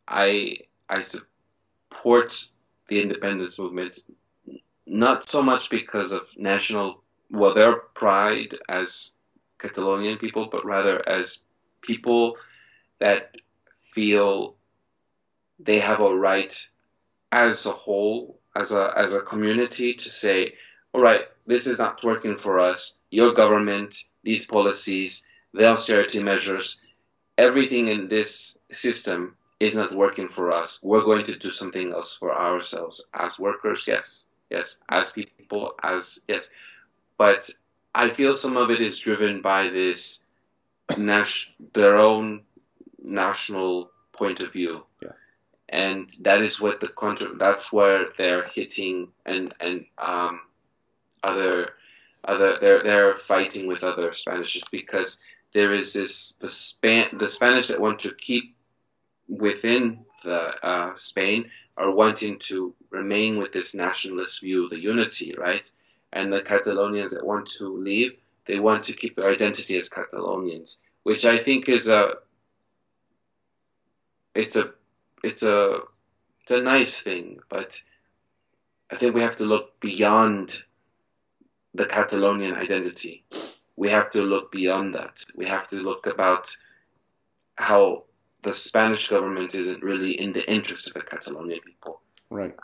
support the independence movement, not so much because of their pride as Catalonian people, but rather as people that feel they have a right as a whole, as a community, to say, all right, this is not working for us. Your government, these policies, the austerity measures, everything in this system is not working for us. We're going to do something else for ourselves as workers, yes, yes, as people, as yes. But I feel some of it is driven by this their own national point of view. Yeah. And that is what that's where they're hitting and they're fighting with other Spanishes, because there is the Spanish that want to keep within the Spain are wanting to remain with this nationalist view, the unity, right? And the Catalonians that want to leave, they want to keep their identity as Catalonians, which I think is it's a nice thing, but I think we have to look beyond the Catalonian identity. We have to look beyond that. We have to look about how the Spanish government isn't really in the interest of the Catalonian people. Right.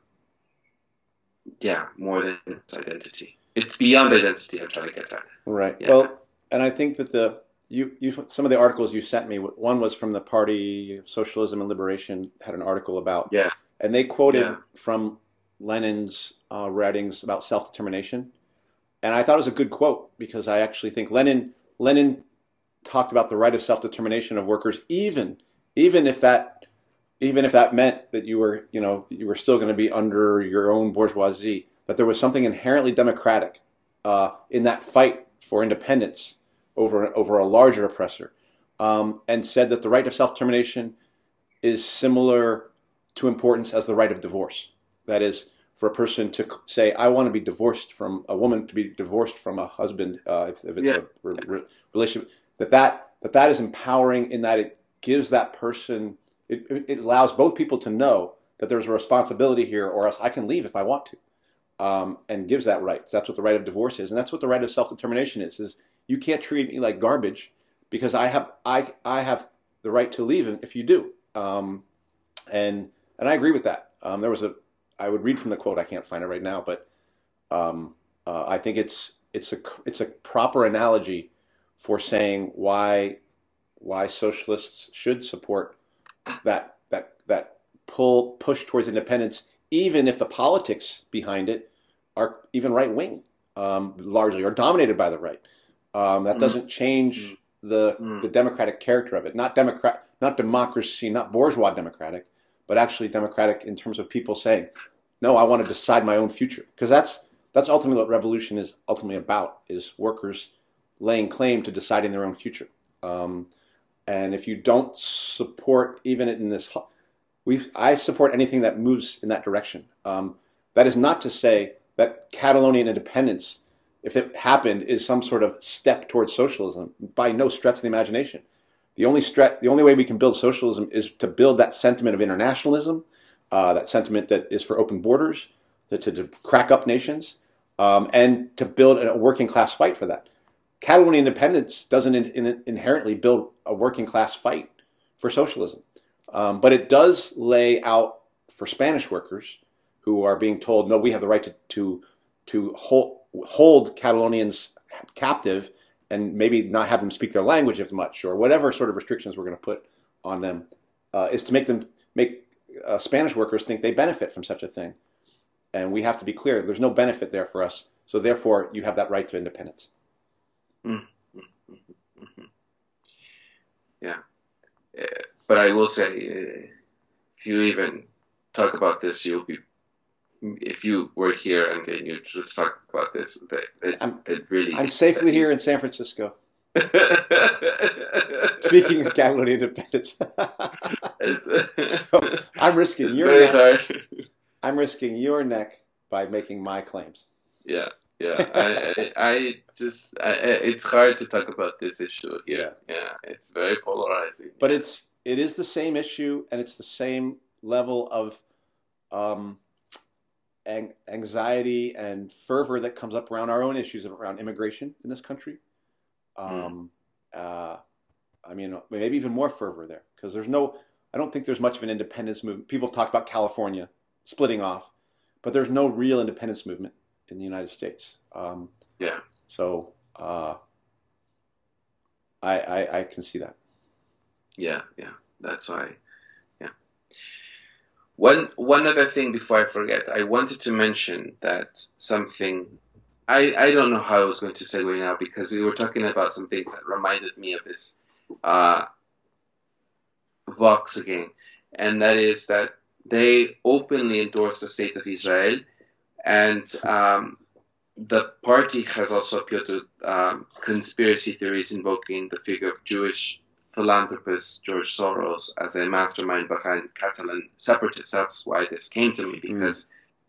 More than its identity. It's beyond identity, I'm trying to get at. Right. Yeah. Well, and I think that some of the articles you sent me, one was from the Party of Socialism and Liberation, had an article about, and they quoted from Lenin's writings about self-determination. And I thought it was a good quote, because I actually think Lenin talked about the right of self-determination of workers, even if that meant that you were still going to be under your own bourgeoisie, that there was something inherently democratic in that fight for independence over a larger oppressor, and said that the right of self-determination is similar to importance as the right of divorce. That is, for a person to say, I want to be divorced from a woman, to be divorced from a husband, if it's a relationship, that is empowering, in that it gives that person, it allows both people to know that there's a responsibility here, or else I can leave if I want to, and gives that right. So that's what the right of divorce is, and that's what the right of self-determination is you can't treat me like garbage, because I have the right to leave if you do, and I agree with that. I would read from the quote. I can't find it right now, but I think it's a proper analogy for saying why socialists should support that push towards independence, even if the politics behind it are even right wing, largely, or dominated by the right. That doesn't change the democratic character of it. Not democracy, not bourgeois democratic, but actually democratic in terms of people saying, no, I want to decide my own future. Because that's ultimately what revolution is ultimately about, is workers laying claim to deciding their own future. And if you don't support, even in this, I support anything that moves in that direction. That is not to say that Catalonian independence, if it happened, is some sort of step towards socialism. By no stretch of the imagination. The only way we can build socialism is to build that sentiment of internationalism, that sentiment that is for open borders, to crack up nations, and to build a working class fight for that. Catalonian independence doesn't inherently build a working class fight for socialism, but it does lay out for Spanish workers who are being told, no, we have the right to hold Catalonians captive and maybe not have them speak their language as much, or whatever sort of restrictions we're going to put on them, is to make Spanish workers think they benefit from such a thing. And we have to be clear, there's no benefit there for us, so therefore you have that right to independence. Yeah. But I will say, if you even talk about this, if you were here and then you just talk about this, I'm safely here in San Francisco. Speaking of Catalonian independence, so I'm risking your neck. I'm risking your neck by making my claims. Yeah. It's hard to talk about this issue here. Yeah, it's very polarizing. But it is the same issue, and it's the same level of anxiety and fervor that comes up around our own issues around immigration in this country. I mean, maybe even more fervor there, because I don't think there's much of an independence movement. People have talked about California splitting off, but there's no real independence movement in the United States. Yeah. So I can see that. Yeah. That's why. Yeah. One other thing before I forget, I wanted to mention that something. I don't know how I was going to segue now because we were talking about some things that reminded me of this Vox again, and that is that they openly endorse the state of Israel, and the party has also appealed to conspiracy theories invoking the figure of Jewish philanthropist George Soros as a mastermind behind Catalan separatists. That's why this came to me, because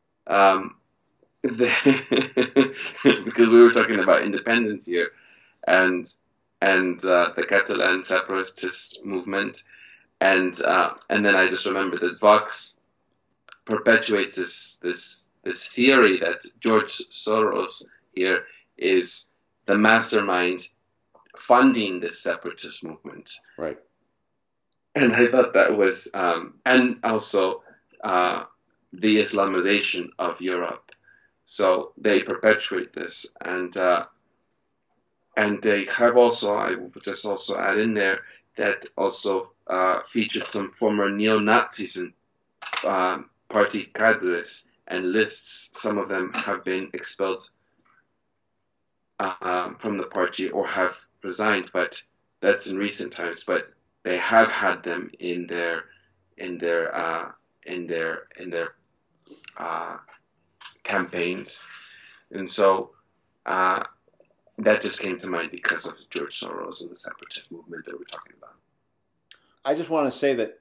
because we were talking about independence here, and the Catalan separatist movement, and then I just remembered that Vox perpetuates this theory that George Soros here is the mastermind funding this separatist movement. Right. And I thought that was, and also the Islamization of Europe. So they perpetuate this, and they have also, I will just also add in there, that also featured some former neo-Nazis and party cadres and lists. Some of them have been expelled from the party or have resigned, but that's in recent times. But they have had them in their campaigns, and so that just came to mind because of George Soros and the separatist movement that we're talking about. I just want to say that,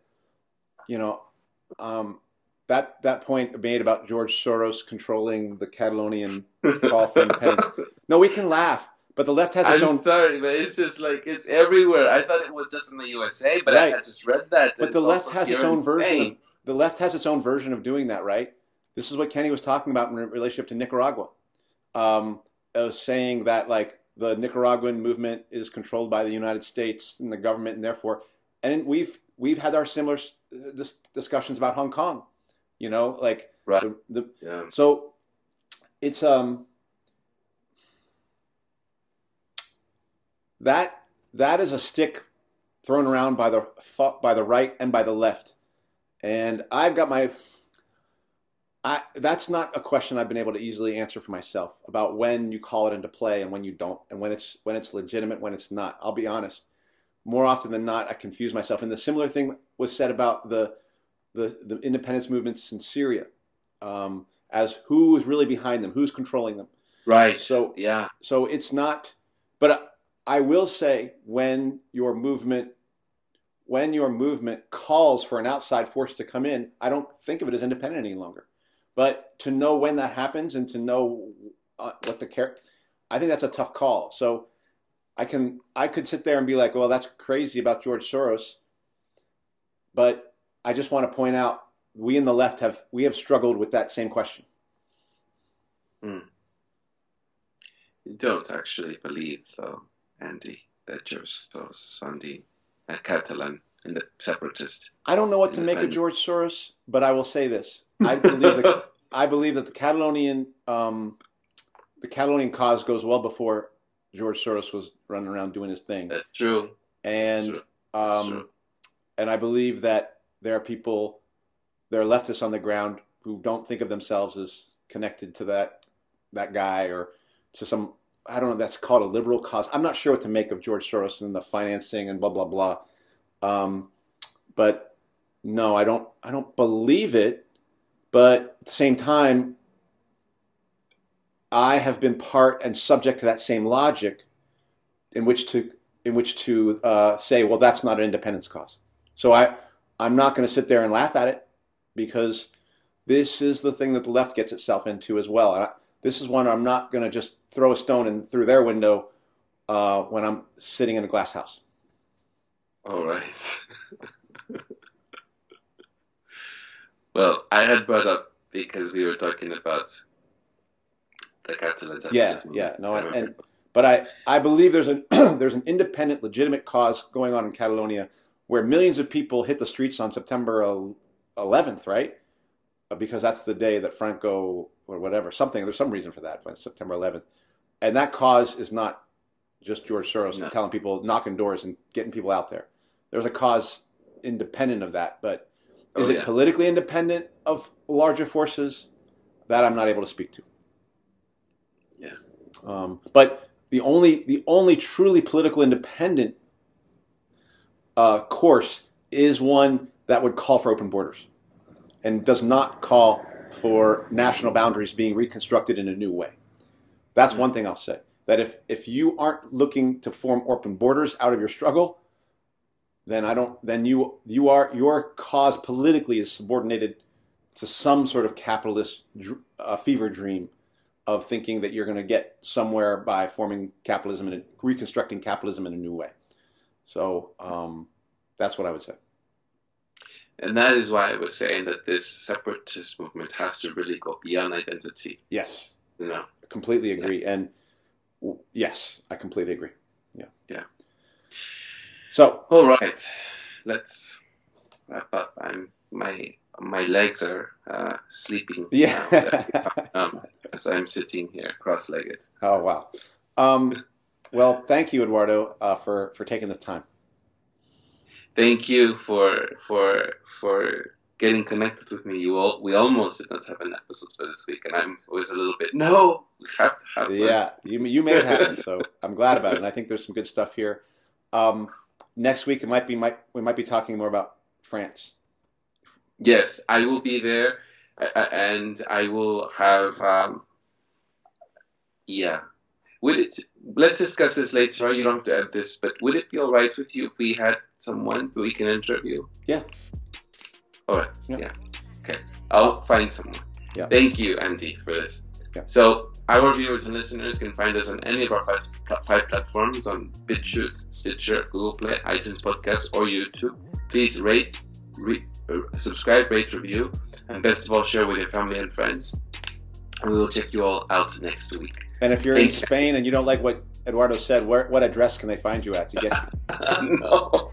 that point made about George Soros controlling the Catalonian call for independence. No, we can laugh, but the left has its own. I'm sorry, but it's just like it's everywhere. I thought it was just in the USA, but right. I had just read that. But the left has its own version. The left has its own version of doing that, right? This is what Kenny was talking about in relationship to Nicaragua. I was saying that like the Nicaraguan movement is controlled by the United States and the government, and therefore, and we've had our similar discussions about Hong Kong. Right. So it's that is a stick thrown around by the right and by the left, and I've got that's not a question I've been able to easily answer for myself about when you call it into play and when you don't, and when it's legitimate, when it's not. I'll be honest. More often than not, I confuse myself. And the similar thing was said about the independence movements in Syria, as who is really behind them, who's controlling them. Right. So yeah. So it's not. But I will say, when your movement calls for an outside force to come in, I don't think of it as independent any longer. But to know when that happens and to know what the character, I think that's a tough call. So I could sit there and be like, well, that's crazy about George Soros. But I just want to point out, we in the left have struggled with that same question. You don't actually believe, though, Andy, that George Soros is funding a Catalan and the separatist. I don't know what to make of George Soros, but I will say this: I believe that the Catalonian cause goes well before George Soros was running around doing his thing. That's true. And and I believe that there are leftists on the ground who don't think of themselves as connected to that guy or to some, I don't know, that's called a liberal cause. I'm not sure what to make of George Soros and the financing and blah blah blah. But no, I don't believe it. But at the same time, I have been part and subject to that same logic, in which to say, well, that's not an independence cause. So I'm not going to sit there and laugh at it, because this is the thing that the left gets itself into as well. And this is one I'm not going to just throw a stone through their window when I'm sitting in a glass house. All right. Well, I had brought up because we were talking about the Catalans. But I believe there's an independent, legitimate cause going on in Catalonia, where millions of people hit the streets on September 11th, right? because that's the day that Franco or whatever, something, there's some reason for that, September 11th. And that cause is not just George Soros telling people, knocking doors and getting people out there. There's a cause independent of that. But is it politically independent of larger forces? That I'm not able to speak to. Yeah. But the only truly political independent course is one that would call for open borders and does not call for national boundaries being reconstructed in a new way. That's one thing I'll say. That if you aren't looking to form open borders out of your struggle, then your cause politically is subordinated to some sort of capitalist fever dream of thinking that you're going to get somewhere by forming capitalism and reconstructing capitalism in a new way. So that's what I would say. And that is why I was saying that this separatist movement has to really go beyond identity. Yes. I completely agree. Yeah. And yes, I completely agree. Yeah. Yeah. So. All right. Let's wrap up. My legs are sleeping. Yeah. As I'm sitting here cross-legged. Oh, wow. Well, thank you, Eduardo, for taking this time. Thank you for getting connected with me. We almost did not have an episode for this week, and I was a little bit, no, we have to have one. Yeah, you made it happen, so I'm glad about it, and I think there's some good stuff here. Next week, we might be talking more about France. Yes, I will be there, and I will have, let's discuss this later. You don't have to add this, but would it be all right with you if we had someone who we can interview? Yeah. All right. Yeah. Okay. I'll find someone. Yeah. Thank you, Andy, for this. Yeah. So our viewers and listeners can find us on any of our five platforms on BitChute, Stitcher, Google Play, iTunes Podcasts, or YouTube. Please subscribe, rate, review, and best of all, share with your family and friends. And we will check you all out next week. And if you're in Spain and you don't like what Eduardo said, what address can they find you at to get you? No.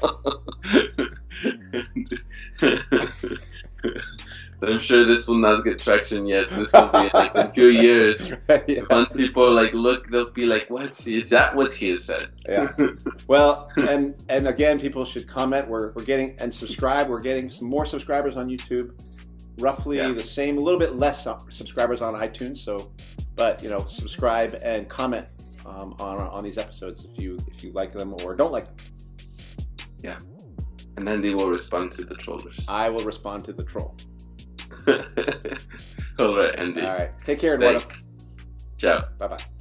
I'm sure this will not get traction yet. This will be like in 2 years. Yeah. Once people look, they'll be like, "What is that? What he has said?" Yeah. Well, and again, people should comment. We're getting and subscribe. We're getting some more subscribers on YouTube. Roughly the same, a little bit less subscribers on iTunes. So, but subscribe and comment on these episodes if you like them or don't like them. Yeah. And then they will respond to the trollers. I will respond to the troll. All right, Andy. All right. Take care, Eduardo. Ciao. Bye-bye.